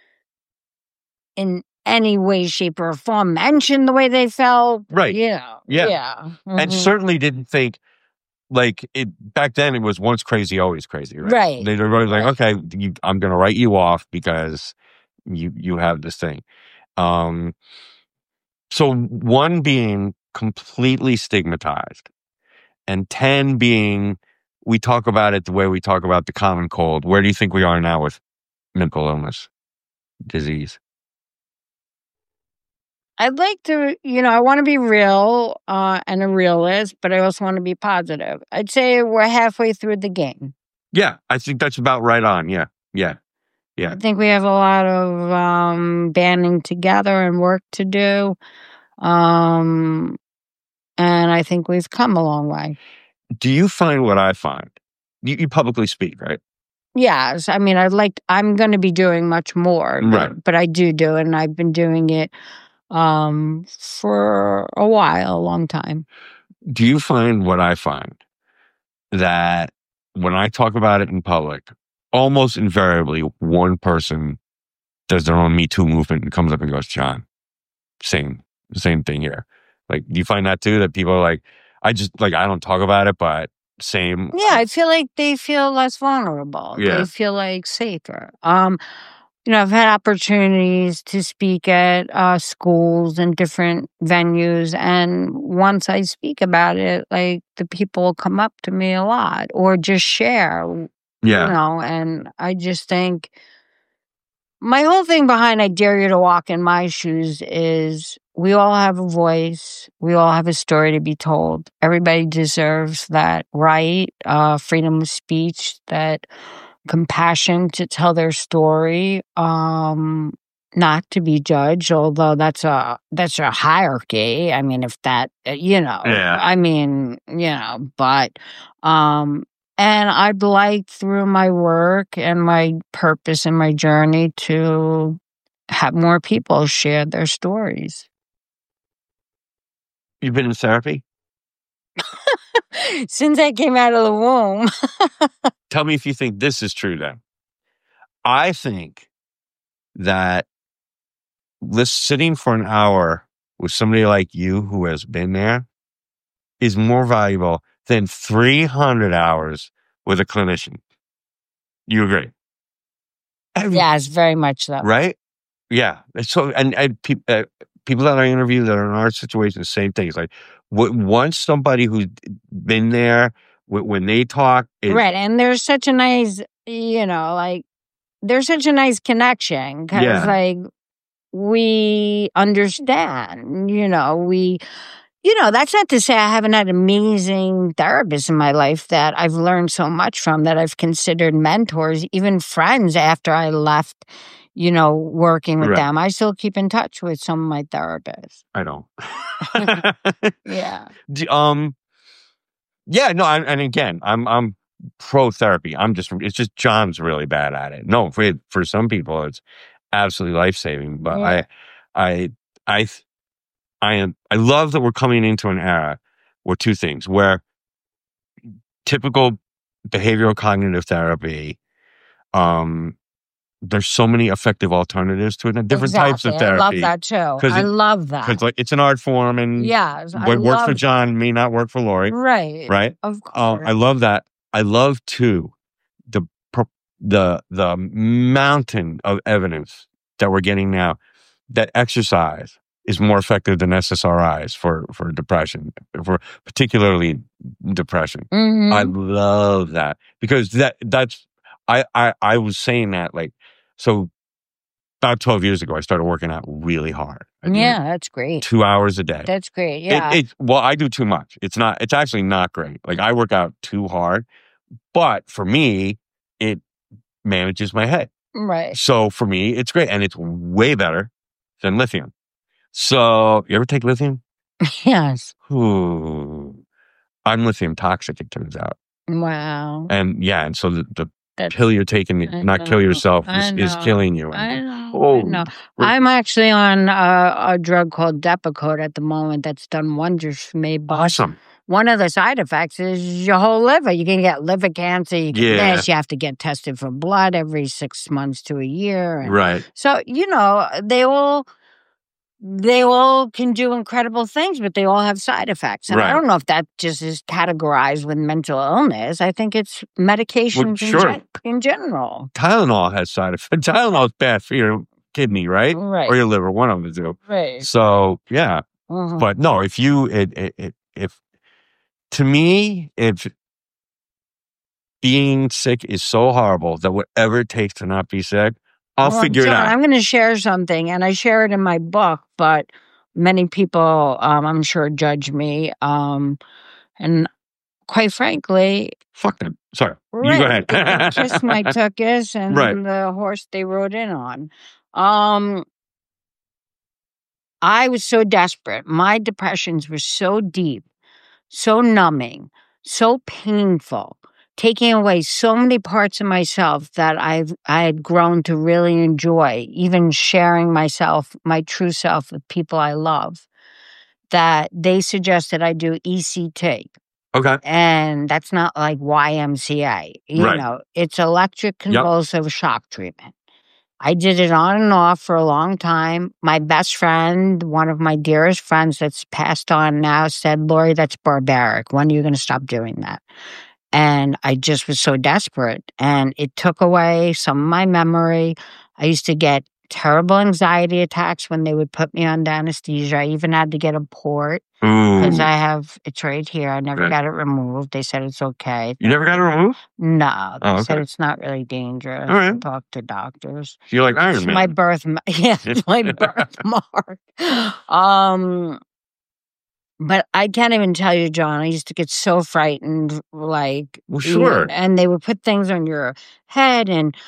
in any way, shape, or form mention the way they felt. Right. Yeah. Yeah. Yeah. And Mhm. certainly didn't think like it back then. It was once crazy, always crazy, right? Right. They were like, Right. okay, you, I'm going to write you off because you you have this thing. Um, so one being completely stigmatized, and ten being we talk about it the way we talk about the common cold. Where do you think we are now with mental illness, disease? I'd like to, you know, I want to be real uh, and a realist, but I also want to be positive. I'd say we're halfway through the game. Yeah, I think that's about right on. Yeah, yeah, yeah. I think we have a lot of um, banding together and work to do. Um, and I think we've come a long way. Do you find what I find? You, you publicly speak, right? Yes. I mean, I'd like, I'm going to be doing much more, Right. but, but I do do it, and I've been doing it um, for a while, a long time. Do you find what I find that when I talk about it in public, almost invariably one person does their own Me Too movement and comes up and goes, John, same, same thing here. Like, do you find that too? That people are like, I just, like, I don't talk about it, but same. Yeah, I feel like they feel less vulnerable. Yeah. They feel like safer. Um, you know, I've had opportunities to speak at uh, schools and different venues, and once I speak about it, like the people will come up to me a lot or just share, Yeah. you know, and I just think my whole thing behind I Dare You to Walk in My Shoes is we all have a voice. We all have a story to be told. Everybody deserves that right, uh, freedom of speech, that compassion to tell their story. Um, not to be judged, although that's a that's a hierarchy. I mean, if that, uh, you know, Yeah. I mean, you know, but um and I'd like through my work and my purpose and my journey to have more people share their stories. You've been in therapy? Since I came out of the womb. Tell me if you think this is true then. I think that this sitting for an hour with somebody like you who has been there is more valuable than three hundred hours with a clinician. You agree? Yes, very much so. Right? Yeah. So, and, and pe- uh, people that I interview that are in our situation, the same thing. It's like, w- once somebody who's been there, w- when they talk, it, Right. And there's such a nice, you know, like, there's such a nice connection because, Yeah. like, we understand, you know, we, you know, that's not to say I haven't had amazing therapists in my life that I've learned so much from, that I've considered mentors, even friends after I left, you know, working with Right. them. I still keep in touch with some of my therapists. I don't. Yeah. D- um, yeah, no, I, and again, I'm I'm pro therapy. I'm just it's just John's really bad at it. No, for for some people, it's absolutely life saving. But Yeah. I, I, I, I am. I love that we're coming into an era where two things: where typical behavioral cognitive therapy, um, there's so many effective alternatives to it, and different types of Exactly. I love therapy. that too. 'Cause I it- love that. Because like it's an art form, and Yes. I what works for love- John may not work for Lori, Right. right? Of course. Um, I love that. I love too the pro- the the mountain of evidence that we're getting now that exercise is more effective than S S R Is for for depression, for particularly depression. Mhm. I love that because that that's I I I was saying that like so about twelve years ago I started working out really hard. I do Yeah, that's great. two hours a day. That's great. It- Yeah. it, well, I do too much. It's not. It's actually not great. Like I work out too hard, but for me, it manages my head. Right. So for me, it's great, and it's way better than lithium. So you ever take lithium? Yes. Ooh, I'm lithium toxic. It turns out, Wow. and yeah, and so the, the That's, pill you're taking, I not kill know, yourself, I is, is know, killing you. I And, know. oh, I know. we're- I'm actually on a, a drug called Depakote at the moment that's done wonders for me. But awesome. one of the side effects is your whole liver. You can get liver cancer. You get Yeah. this. You have to get tested for blood every six months to a year. And Right. so, you know, they all they all can do incredible things, but they all have side effects. And Right. I don't know if that just is categorized with mental illness. I think it's medications in, sure. gen- in general. Tylenol has side effects. Tylenol is bad for your kidney, right? Right. Or your liver. One of them do. Right. So yeah, Mhm. but no, if you it, it, it if to me if being sick is so horrible that whatever it takes to not be sick, I'll Well, figure John, it out. I'm going to share something, and I share it in my book, but many people, um, I'm sure, judge me. Um, and quite frankly, Fuck them. Sorry, right, you go ahead. they kissed my tuchus and Right. the horse they rode in on. Um, I was so desperate. My depressions were so deep, so numbing, so painful, taking away so many parts of myself that I've I had grown to really enjoy, even sharing myself, my true self with people I love, that they suggested I do E C T. Okay. And that's not like Y M C A. You Right. know, it's electric convulsive shock treatment. I did it on and off for a long time. My best friend, one of my dearest friends that's passed on now, said, Lori, that's barbaric. When are you going to stop doing that? And I just was so desperate. And it took away some of my memory. I used to get terrible anxiety attacks when they would put me under anesthesia. I even had to get a port because Ooh. I have, it's right here. I never Right. got it removed. They said it's okay. You never got it removed? No, they Oh, said okay. it's not really dangerous. All right. Talk to doctors. You're like Iron It's Man. my birth, ma- yeah, it's my birthmark. Um, but I can't even tell you, John. I used to get so frightened, like, Well, you know, sure. and they would put things on your head, and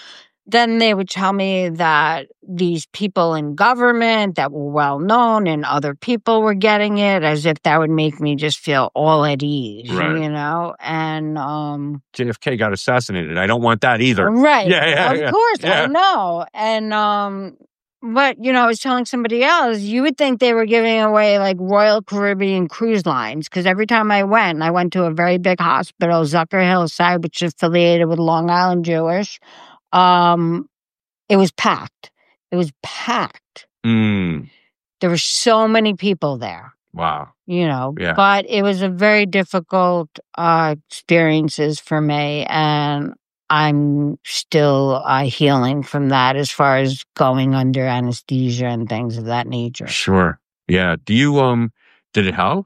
then they would tell me that these people in government that were well known and other people were getting it, as if that would make me just feel all at ease, Right. you know? And, um, J F K got assassinated. I don't want that either. right. Yeah, yeah, of yeah. course, Yeah. I know. And, um, but, you know, I was telling somebody else, you would think they were giving away like Royal Caribbean cruise lines, because every time I went, I went to a very big hospital, Zucker Hillside, which is affiliated with Long Island Jewish. Um, it was packed. It was packed. Mm, There were so many people there, wow. you know, Yeah. but it was a very difficult uh, experiences for me. And I'm still uh, healing from that as far as going under anesthesia and things of that nature. Sure. Yeah. Do you, um, did it help?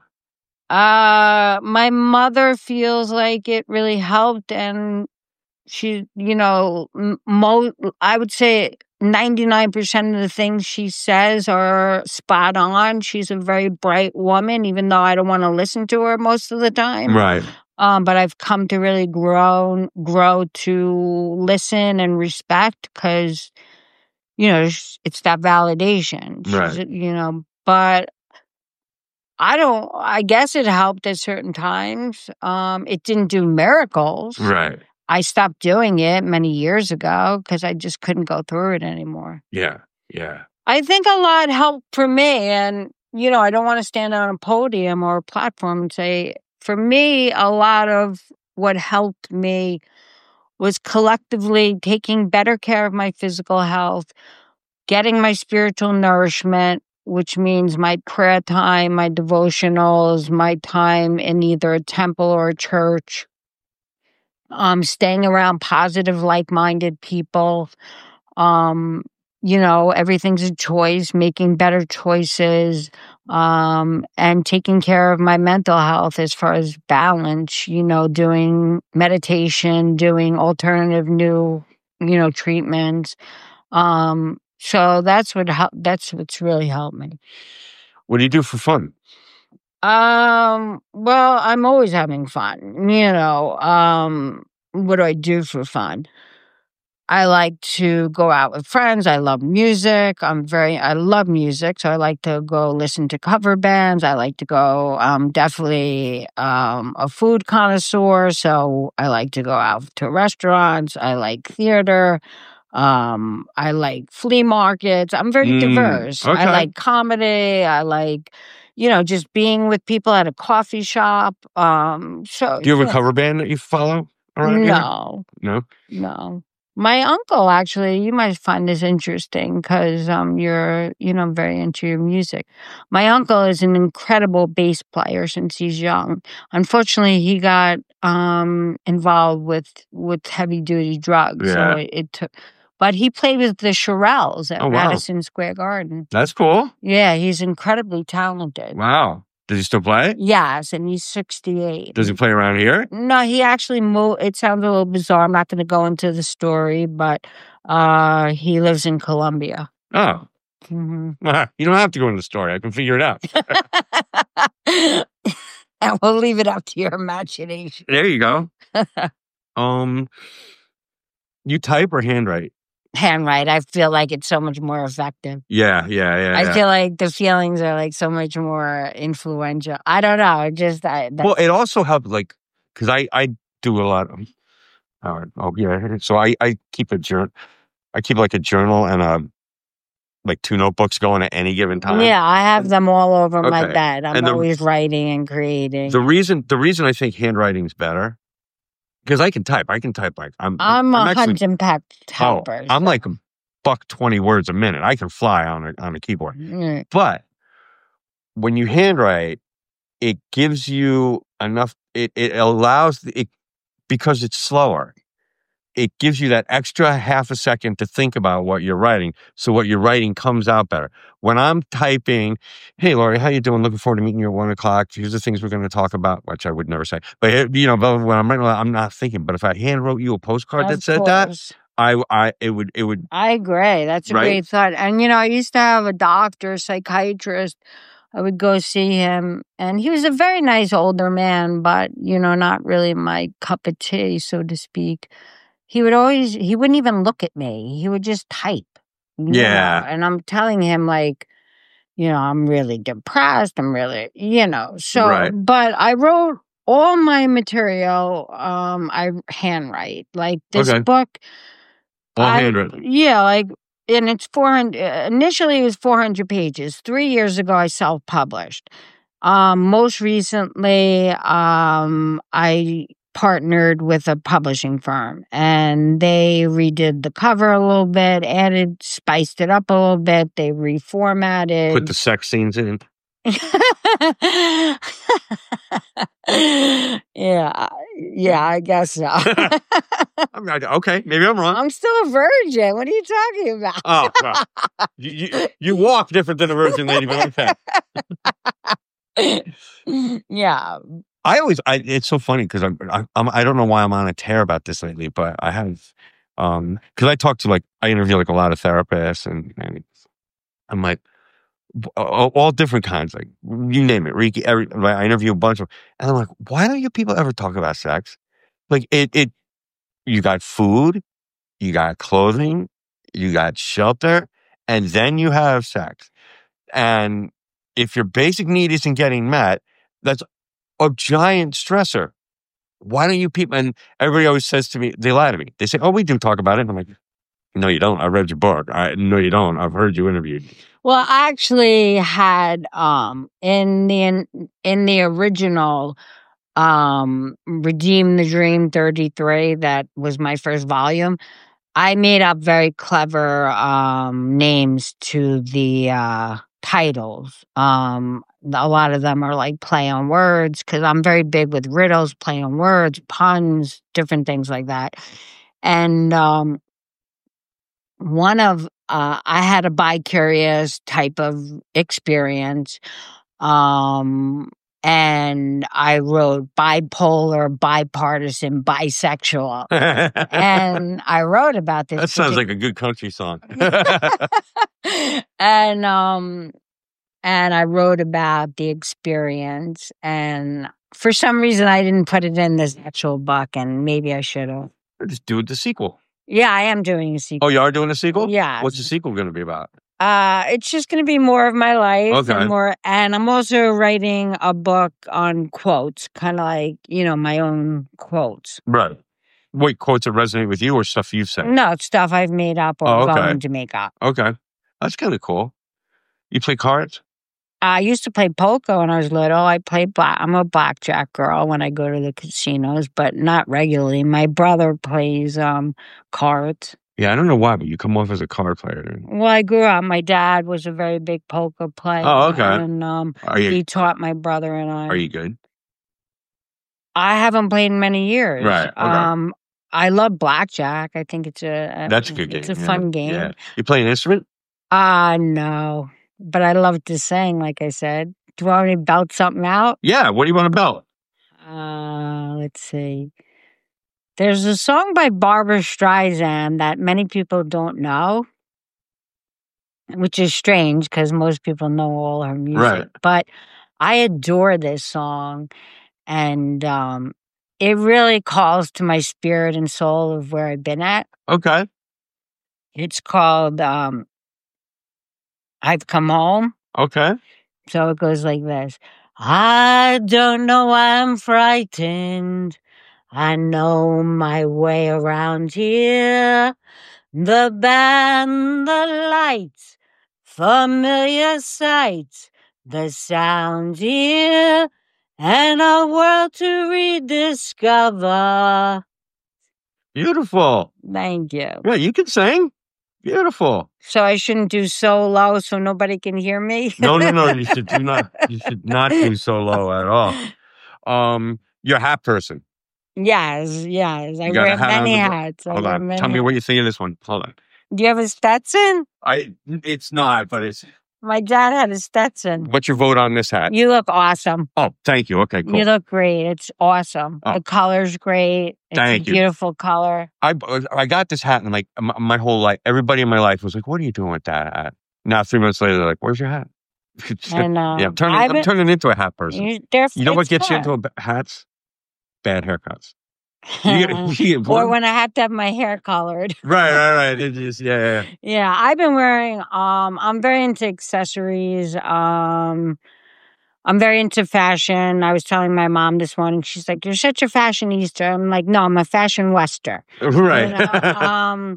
Uh, my mother feels like it really helped, and she, you know, m- mo- I would say ninety-nine percent of the things she says are spot on. She's a very bright woman, even though I don't want to listen to her most of the time. Right. Um, but I've come to really grow, grow to listen and respect, because, you know, it's it's that validation. She's, Right. you know, but I don't, I guess it helped at certain times. Um, it didn't do miracles. Right. I stopped doing it many years ago because I just couldn't go through it anymore. Yeah. Yeah. I think a lot helped for me. And, you know, I don't want to stand on a podium or a platform and say, for me, a lot of what helped me was collectively taking better care of my physical health, getting my spiritual nourishment, which means my prayer time, my devotionals, my time in either a temple or a church, um, staying around positive, like-minded people. Um, you know, everything's a choice, making better choices, um, and taking care of my mental health as far as balance, you know, doing meditation, doing alternative new, you know, treatments. Um, so that's what hel- that's what's really helped me. What do you do for fun? Um, well, I'm always having fun, you know. Um, what do I do for fun? I like to go out with friends. I love music. I'm very, I love music. So I like to go listen to cover bands. I like to go, um, definitely, um, a food connoisseur. So I like to go out to restaurants. I like theater. Um, I like flea markets. I'm very Mm, diverse. I okay. like comedy. I like, you know, just being with people at a coffee shop. Um, so Do you have a yeah. cover band that you follow around here? No, No. no. My uncle, actually, you might find this interesting because um, you're, you know, very into your music. My uncle is an incredible bass player since he's young. Unfortunately, he got um, involved with with heavy duty drugs, Yeah. so it, it took. But he played with the Shirelles at Oh, wow. Madison Square Garden. That's cool. Yeah, he's incredibly talented. Wow. Does he still play? Yes, and he's sixty-eight. Does he play around here? No, he actually moved. It sounds a little bizarre. I'm not going to go into the story, but uh, he lives in Colombia. Oh. hmm You don't have to go into the story. I can figure it out. And we'll leave it up to your imagination. There you go. Um, you type or handwrite? Handwrite. I feel like it's so much more effective. Yeah, yeah, yeah. I yeah. feel like the feelings are like so much more influential. I don't know. It just I, that's, Well, it also helped, like, because I, I do a lot of, all right, oh, yeah. So I, I keep a journal. I keep like a journal and a, like two notebooks going at any given time. yeah, I have them all over my Okay. bed. I'm And the- always writing and creating. The reason, the reason I think handwriting is better, because I can type. I can type like, I'm, I'm a I'm actually, hunt and peck oh, typer. I'm so- like a buck twenty words a minute. I can fly on a, on a keyboard. Mm. But when you handwrite, it gives you enough, it, it allows, it because it's slower, it gives you that extra half a second to think about what you're writing. So what you're writing comes out better. When I'm typing, hey, Lori, how you doing? Looking forward to meeting you at one o'clock. Here's the things we're going to talk about, which I would never say. But, you know, but when I'm writing, I'm not thinking. But if I hand wrote you a postcard that Of said that, course. I, I, it would, it would, I agree. That's a Right? great thought. And, you know, I used to have a doctor, a psychiatrist. I would go see him, and he was a very nice older man, but, you know, not really my cup of tea, so to speak. he would always, he wouldn't even look at me. He would just type. you Yeah. know, And I'm telling him, like, you know, I'm really depressed. I'm really, you know, so, Right. but I wrote all my material, um, I handwrite. Like this Okay. book, All I, handwritten. yeah, like, and it's four hundred, initially it was four hundred pages. Three years ago, I self-published. Um, most recently, um, I partnered with a publishing firm and they redid the cover a little bit, added, spiced it up a little bit. They reformatted. Put the sex scenes in. yeah, yeah, I guess so. I'm not- okay, maybe I'm wrong. I'm still a virgin. What are you talking about? Oh, well, you, you you walk different than a virgin lady, but okay. yeah. I always, I, it's so funny because I'm, I, I'm, I don't know why I'm on a tear about this lately, but I have, um, because I talk to like, I interview like a lot of therapists, and, and I'm like, all, all different kinds, like you name it, Reiki. Every, like, I interview a bunch of, and I'm like, why don't you people ever talk about sex? Like it, it, you got food, you got clothing, you got shelter, and then you have sex. And if your basic need isn't getting met, that's a giant stressor. Why don't you people? And everybody always says to me, they lie to me. They say, "Oh, we do talk about it." And I'm like, "No, you don't. I read your book. I no, you don't. I've heard you interviewed." Well, I actually had um in the in, in the original um Redeem the Dream thirty-three, that was my first volume. I made up very clever um names to the uh titles. Um a lot of them are like play on words because I'm very big with riddles, play on words, puns, different things like that. And um one of uh I had a bi-curious type of experience. Um and I wrote bipolar, bipartisan, bisexual. And I wrote about this. That sounds partic- like a good country song. and um and I wrote about the experience, and for some reason I didn't put it in this actual book, and maybe I should have. Just do the sequel. Yeah, I am doing a sequel. Oh, you are doing a sequel? Yeah. What's the sequel going to be about? Uh, it's just going to be more of my life. Okay. And more, and I'm also writing a book on quotes, kind of like, you know, my own quotes. Right. Wait, quotes that resonate with you or stuff you've said? No, it's stuff I've made up or Oh, okay. going to make up. Okay. That's kind of cool. You play cards? I used to play poker when I was little. I play black. I'm a blackjack girl when I go to the casinos, but not regularly. My brother plays um, cards. Yeah, I don't know why, but you come off as a card player. Well, I grew up. My dad was a very big poker player. Oh, okay. And um, Are you he taught my brother and I. Are you good? I haven't played in many years. Right, okay. Um, I love blackjack. I think it's a, a That's a good game. It's a yeah. fun game. Yeah. You play an instrument? Ah, uh, no. But I love to sing, like I said. Do you want me to belt something out? Yeah. What do you want to belt? Uh, let's see. There's a song by Barbra Streisand that many people don't know, which is strange because most people know all her music. Right. But I adore this song, and um, it really calls to my spirit and soul of where I've been at. Okay. It's called um, I've Come Home. Okay. So it goes like this. I don't know why I'm frightened. I know my way around here. The band, the lights, familiar sights, the sounds here, and a world to rediscover. Beautiful. Thank you. Yeah, you can sing. Beautiful. So I shouldn't do so low so nobody can hear me? No, no, no. You should do not. You should not do so low at all. Um, you're a hat person. Yes, yes. I You got a wear hat on many the- hats. I Hold wear on. many Tell me hats. what you think of this one. Hold on. Do you have a Stetson? I. It's not, but it's. My dad had a Stetson. What's your vote on this hat? You look awesome. Oh, thank you. Okay, cool. You look great. It's awesome. Oh. The color's great. It's Thank a you. beautiful color. I I got this hat and like my, my whole life, everybody in my life was like, "What are you doing with that hat?" Now three months later, they're like, "Where's your hat?" And um, yeah, I'm turning. I've I'm been- turning into a hat person. You, they're- You know what it's gets you fun. into a, hats? Bad haircuts. You get, you get or one? when I have to have my hair colored. Right, right, right. It is, yeah, yeah, yeah. Yeah, I've been wearing. Um, I'm very into accessories. Um, I'm very into fashion. I was telling my mom this morning. She's like, "You're such a fashionista." I'm like, "No, I'm a fashion wester." Right. You know? um,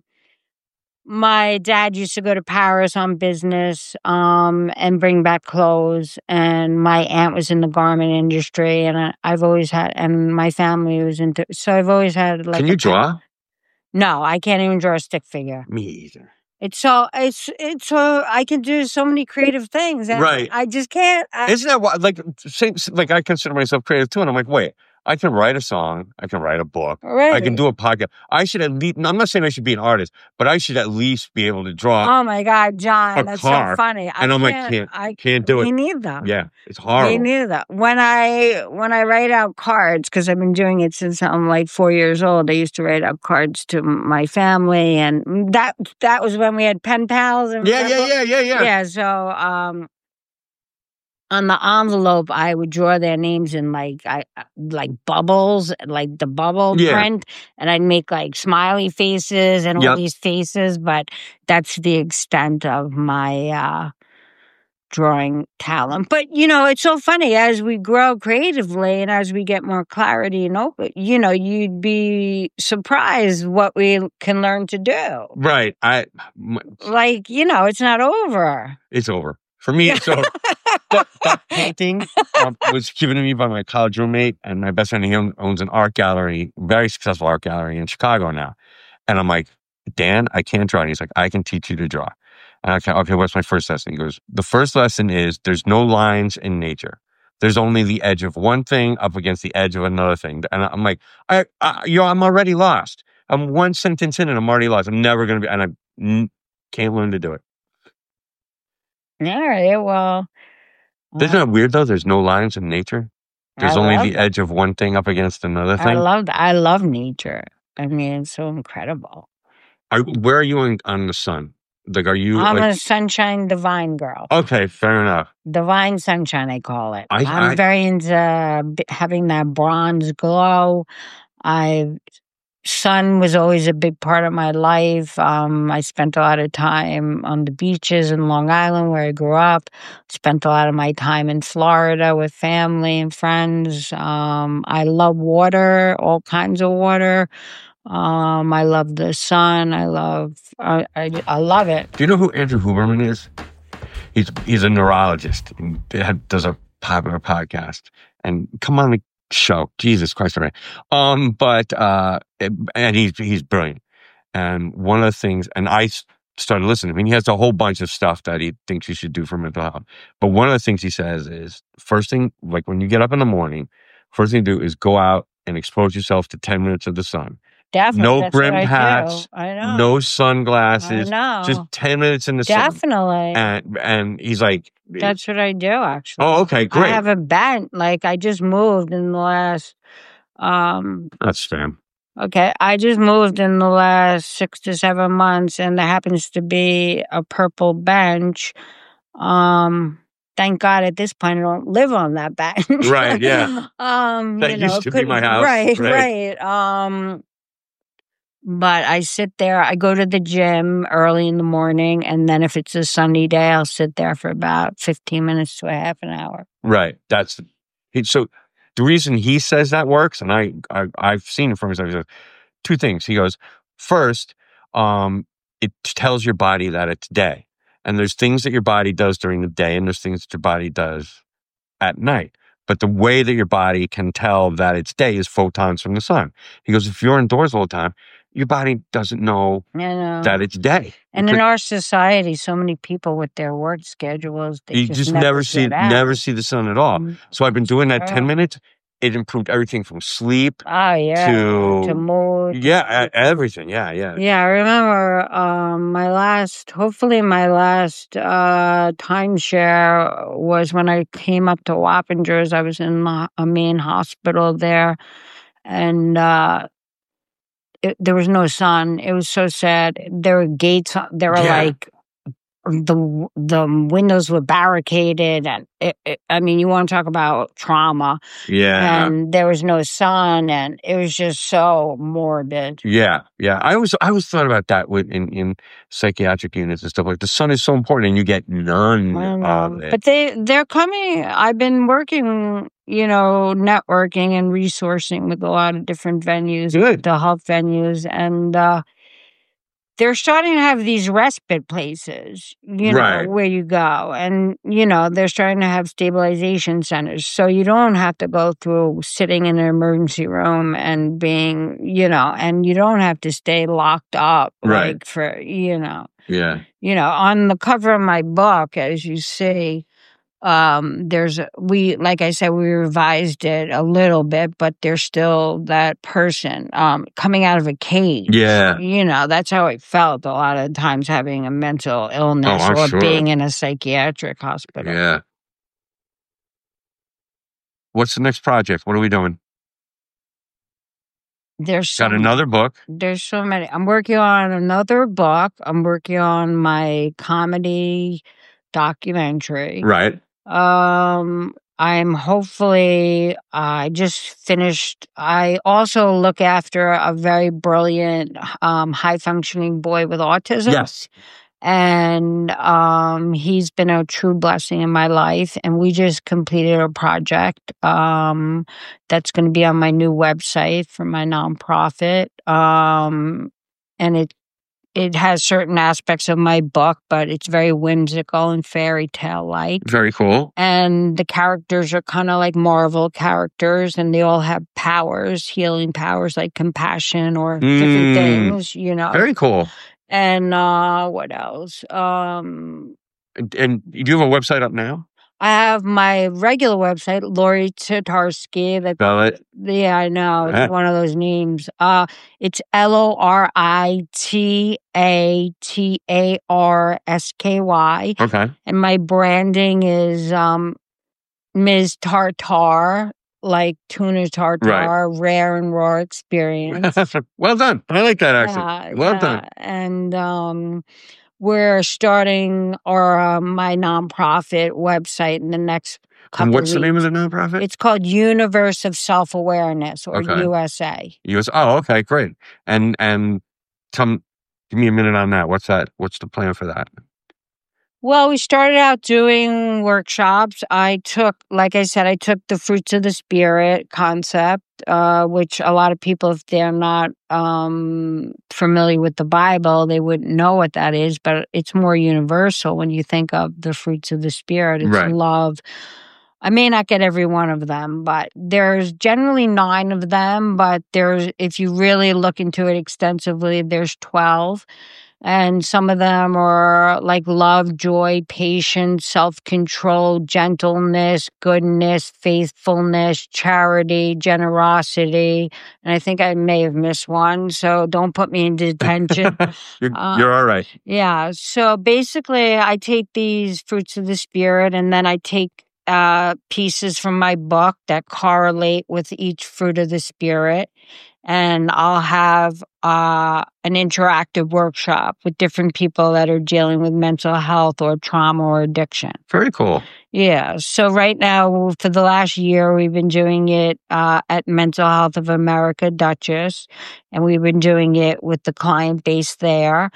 my dad used to go to Paris on business um, and bring back clothes. And my aunt was in the garment industry, and I, I've always had, and my family was into. So I've always had like. Can you a- draw? No, I can't even draw a stick figure. Me either. It's so it's it's so I can do so many creative things. And Right. I just can't. I, Isn't that what, like, same, like I consider myself creative too. And I'm like, wait, I can write a song. I can write a book. right. I can do a podcast. I should at least, I'm not saying I should be an artist, but I should at least be able to draw. Oh my God, John, a that's car, so funny. I and I'm like, can't, can't- I can't do Me it. neither. Yeah, it's Me horrible. neither. When I when I write out cards, because I've been doing it since I'm like four years old. I used to write out cards to my family, and that that was when we had pen pals. And Yeah, yeah, yeah, yeah, yeah. Yeah, so um, on the envelope, I would draw their names in like I like bubbles, like the bubble Yeah. print, and I'd make like smiley faces and all Yep. these faces. But that's the extent of my uh, drawing talent. But you know, it's so funny as we grow creatively and as we get more clarity and open. You know, you'd be surprised what we can learn to do. Right. I, m- Like you know, it's not over. it's over. For me, it's over. that, that painting um, was given to me by my college roommate, and my best friend, he own, owns an art gallery, very successful art gallery in Chicago now. And I'm like, Dan, I can't draw. And he's like, I can teach you to draw. And I go, okay, what's my first lesson? He goes, the first lesson is there's no lines in nature. There's only the edge of one thing up against the edge of another thing. And I'm like, I, I you know, I'm already lost. I'm one sentence in and I'm already lost. I'm never going to be, and I n- can't learn to do it. All right. Well, Isn't that weird though? There's no lines in nature. There's I only love the it. edge of one thing up against another I thing. love I love nature. I mean, it's so incredible. Are, where are you on, on the sun? Like, are you I'm like? a sunshine divine girl. Okay, fair enough. Divine sunshine, I call it. I- I'm I- very into b- having that bronze glow. I sun was always a big part of my life. Um, I spent a lot of time on the beaches in Long Island where I grew up. Spent a lot of my time in Florida with family and friends. Um, I love water, all kinds of water. Um, I love the sun. I love, I, I, I love it. Do you know who Andrew Huberman is? He's he's a neurologist and had- does a popular podcast. And come on the show, Jesus Christ, already. Um, but uh, it- and he's he's brilliant. And one of the things, and I s- started listening. I mean, he has a whole bunch of stuff that he thinks you should do for mental health. But one of the things he says is, first thing, like when you get up in the morning, first thing to do is go out and expose yourself to ten minutes of the sun. Definitely. No that's what brimmed I do. hats, I know. No I sunglasses, know. just ten minutes in the sun. Definitely. And and he's like, That's what I do, actually. oh, okay, great. I have a bent. Like, I just moved in the last, um, That's spam. okay, I just moved in the last six to seven months, and there happens to be a purple bench. Um, thank God at this point I don't live on that bench. Right, yeah. um, That you know, used to be could- my house, Right, right. right. Um, but I sit there. I go to the gym early in the morning, and then if it's a sunny day, I'll sit there for about fifteen minutes to a half an hour. Right. That's he. So the reason he says that works, and I, I I've seen it from his. Two things. He goes, first, um, it tells your body that it's day, and there's things that your body does during the day, and there's things that your body does at night. But the way that your body can tell that it's day is photons from the sun. He goes, if you're indoors all the time, your body doesn't know You know, that it's day. and It in could- our society, so many people with their work schedules, they you just, just never, never see get out. never see the sun at all. Mm. So I've been doing that Sure. ten minutes. It improved everything from sleep Oh yeah, to- to mood. yeah, e- everything. Yeah, yeah. Yeah, I remember um, my last, hopefully my last uh, timeshare was when I came up to Wappingers. I was in the, a main hospital there, and uh, it, there was no sun. It was so sad. There were gates. on- There were Yeah. like the the windows were barricaded, and it, it, I mean, you want to talk about trauma. Yeah. And there was no sun, and it was just so morbid. Yeah, yeah. I always, I always thought about that with in, in psychiatric units and stuff like. The sun is so important, and you get none of it. But they they're coming. I've been working, you know, networking and resourcing with a lot of different venues, Good. the health venues, and uh, they're starting to have these respite places, you know, Right. where you go. And, you know, they're starting to have stabilization centers. So you don't have to go through sitting in an emergency room and being, you know, and you don't have to stay locked up. Right. Like for, you know, Yeah. you know, on the cover of my book, as you see, um, there's, a- we, like I said, we revised it a little bit, but there's still that person, um, coming out of a cage. Yeah. You know, that's how it felt a lot of times, having a mental illness I'm or sure. being in a psychiatric hospital. Yeah. What's the next project? What are we doing? There's so Got another book. There's so many. I'm working on another book. I'm working on my comedy documentary. Right. Um, I'm hopefully, I just finished. I also look after a very brilliant, um, high functioning boy with autism. Yes. And um, he's been a true blessing in my life. And we just completed a project um, that's going to be on my new website for my nonprofit. Um, and it it has certain aspects of my book, but it's very whimsical and fairy tale like. Very cool. And the characters are kind of like Marvel characters, and they all have powers, healing powers like compassion or different Mm. things, you know. Very cool. And uh, what else? Um, And, and you do have a website up now? I have my regular website, Lori Tatarsky. That Spell it. yeah, I know it's Ah. one of those names. Uh, it's L O R I T A T A R S K Y, Okay. and my branding is um, Miz Tartar, like tuna tartar, rare and raw experience. Well done. I like that accent. Yeah, well yeah. done. And um, we're starting our uh, my nonprofit website in the next couple And what's of the name of weeks. the nonprofit? It's called Universe of Self Awareness, or Okay. U S A. U S. Oh, okay, great. And and come, give me a minute on that. What's that? What's the plan for that? Well, we started out doing workshops. I took, like I said, I took the Fruits of the Spirit concept, uh, which a lot of people, if they're not um, familiar with the Bible, they wouldn't know what that is, but it's more universal when you think of the fruits of the Spirit. It's Right. love. I may not get every one of them, but there's generally nine of them, but there's, if you really look into it extensively, there's twelve. And some of them are like love, joy, patience, self-control, gentleness, goodness, faithfulness, charity, generosity. And I think I may have missed one, so don't put me in detention. you're, Uh, you're all right. Yeah. So basically, I take these fruits of the Spirit, and then I take uh, pieces from my book that correlate with each fruit of the Spirit. And I'll have uh, an interactive workshop with different people that are dealing with mental health or trauma or addiction. Very cool. Yeah. So right now, for the last year, we've been doing it uh, at Mental Health of America, Dutchess, and we've been doing it with the client base there.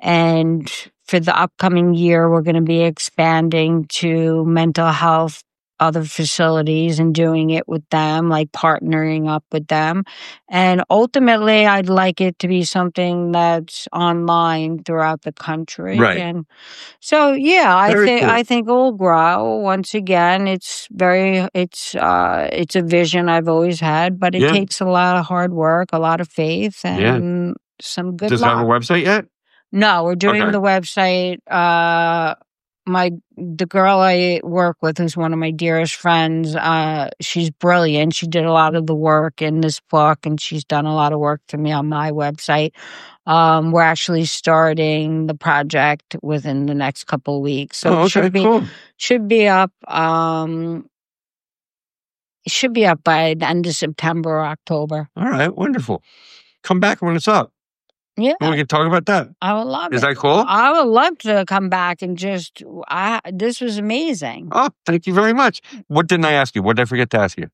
And for the upcoming year, we're going to be expanding to mental health, other facilities, and doing it with them, like partnering up with them. And ultimately, I'd like it to be something that's online throughout the country. Right. And so, yeah, I Very think cool. I think it will grow. Once again, it's very it's uh it's a vision I've always had, but it Yeah. takes a lot of hard work, a lot of faith, Yeah. and some good Does it luck. have a website yet? No, we're doing Okay. the website. Uh, my the girl I work with, who's one of my dearest friends, uh, she's brilliant. She did a lot of the work in this book, and she's done a lot of work for me on my website. Um, we're actually starting the project within the next couple of weeks, so Oh, it okay, should be cool. should be up. Um, it should be up by the end of September or October. All right, wonderful. Come back when it's up. Yeah, we can talk about that. I would love Is it. that cool? I would love to come back and just. I this was amazing. Oh, thank you very much. What didn't I ask you? What did I forget to ask you?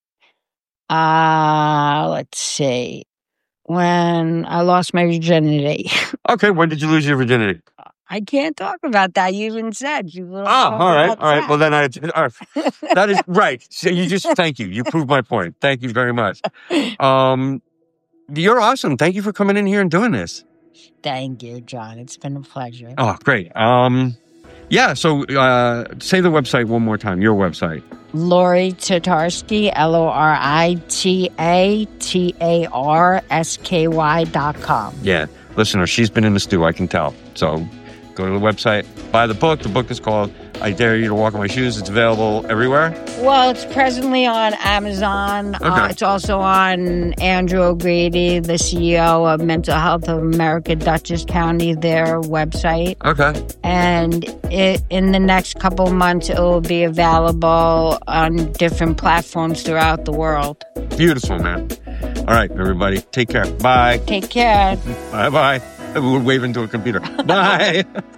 Uh let's see. When I lost my virginity, Okay, when did you lose your virginity? I can't talk about that. You even said you. Oh, all right, all right. Well, then I. All right. That is right. So you just thank you. You proved my point. Thank you very much. Um, you're awesome. Thank you for coming in here and doing this. Thank you, John. It's been a pleasure. Oh, great. Um, yeah. So, uh, say the website one more time. Your website. Lori Tatarsky, L O R I T A T A R S K Y dot com. Yeah, listener, she's been in the stew. I can tell. So, go to the website, buy the book. The book is called "I Dare You to Walk in My Shoes." It's available everywhere. Well, it's presently on Amazon. Okay. Uh, it's also on Andrew O'Grady, the C E O of Mental Health of America, Dutchess County, their website. Okay. And it, in the next couple months, it will be available on different platforms throughout the world. Beautiful, man. All right, everybody. Take care. Bye. Take care. Bye bye. We're waving to a computer. Bye.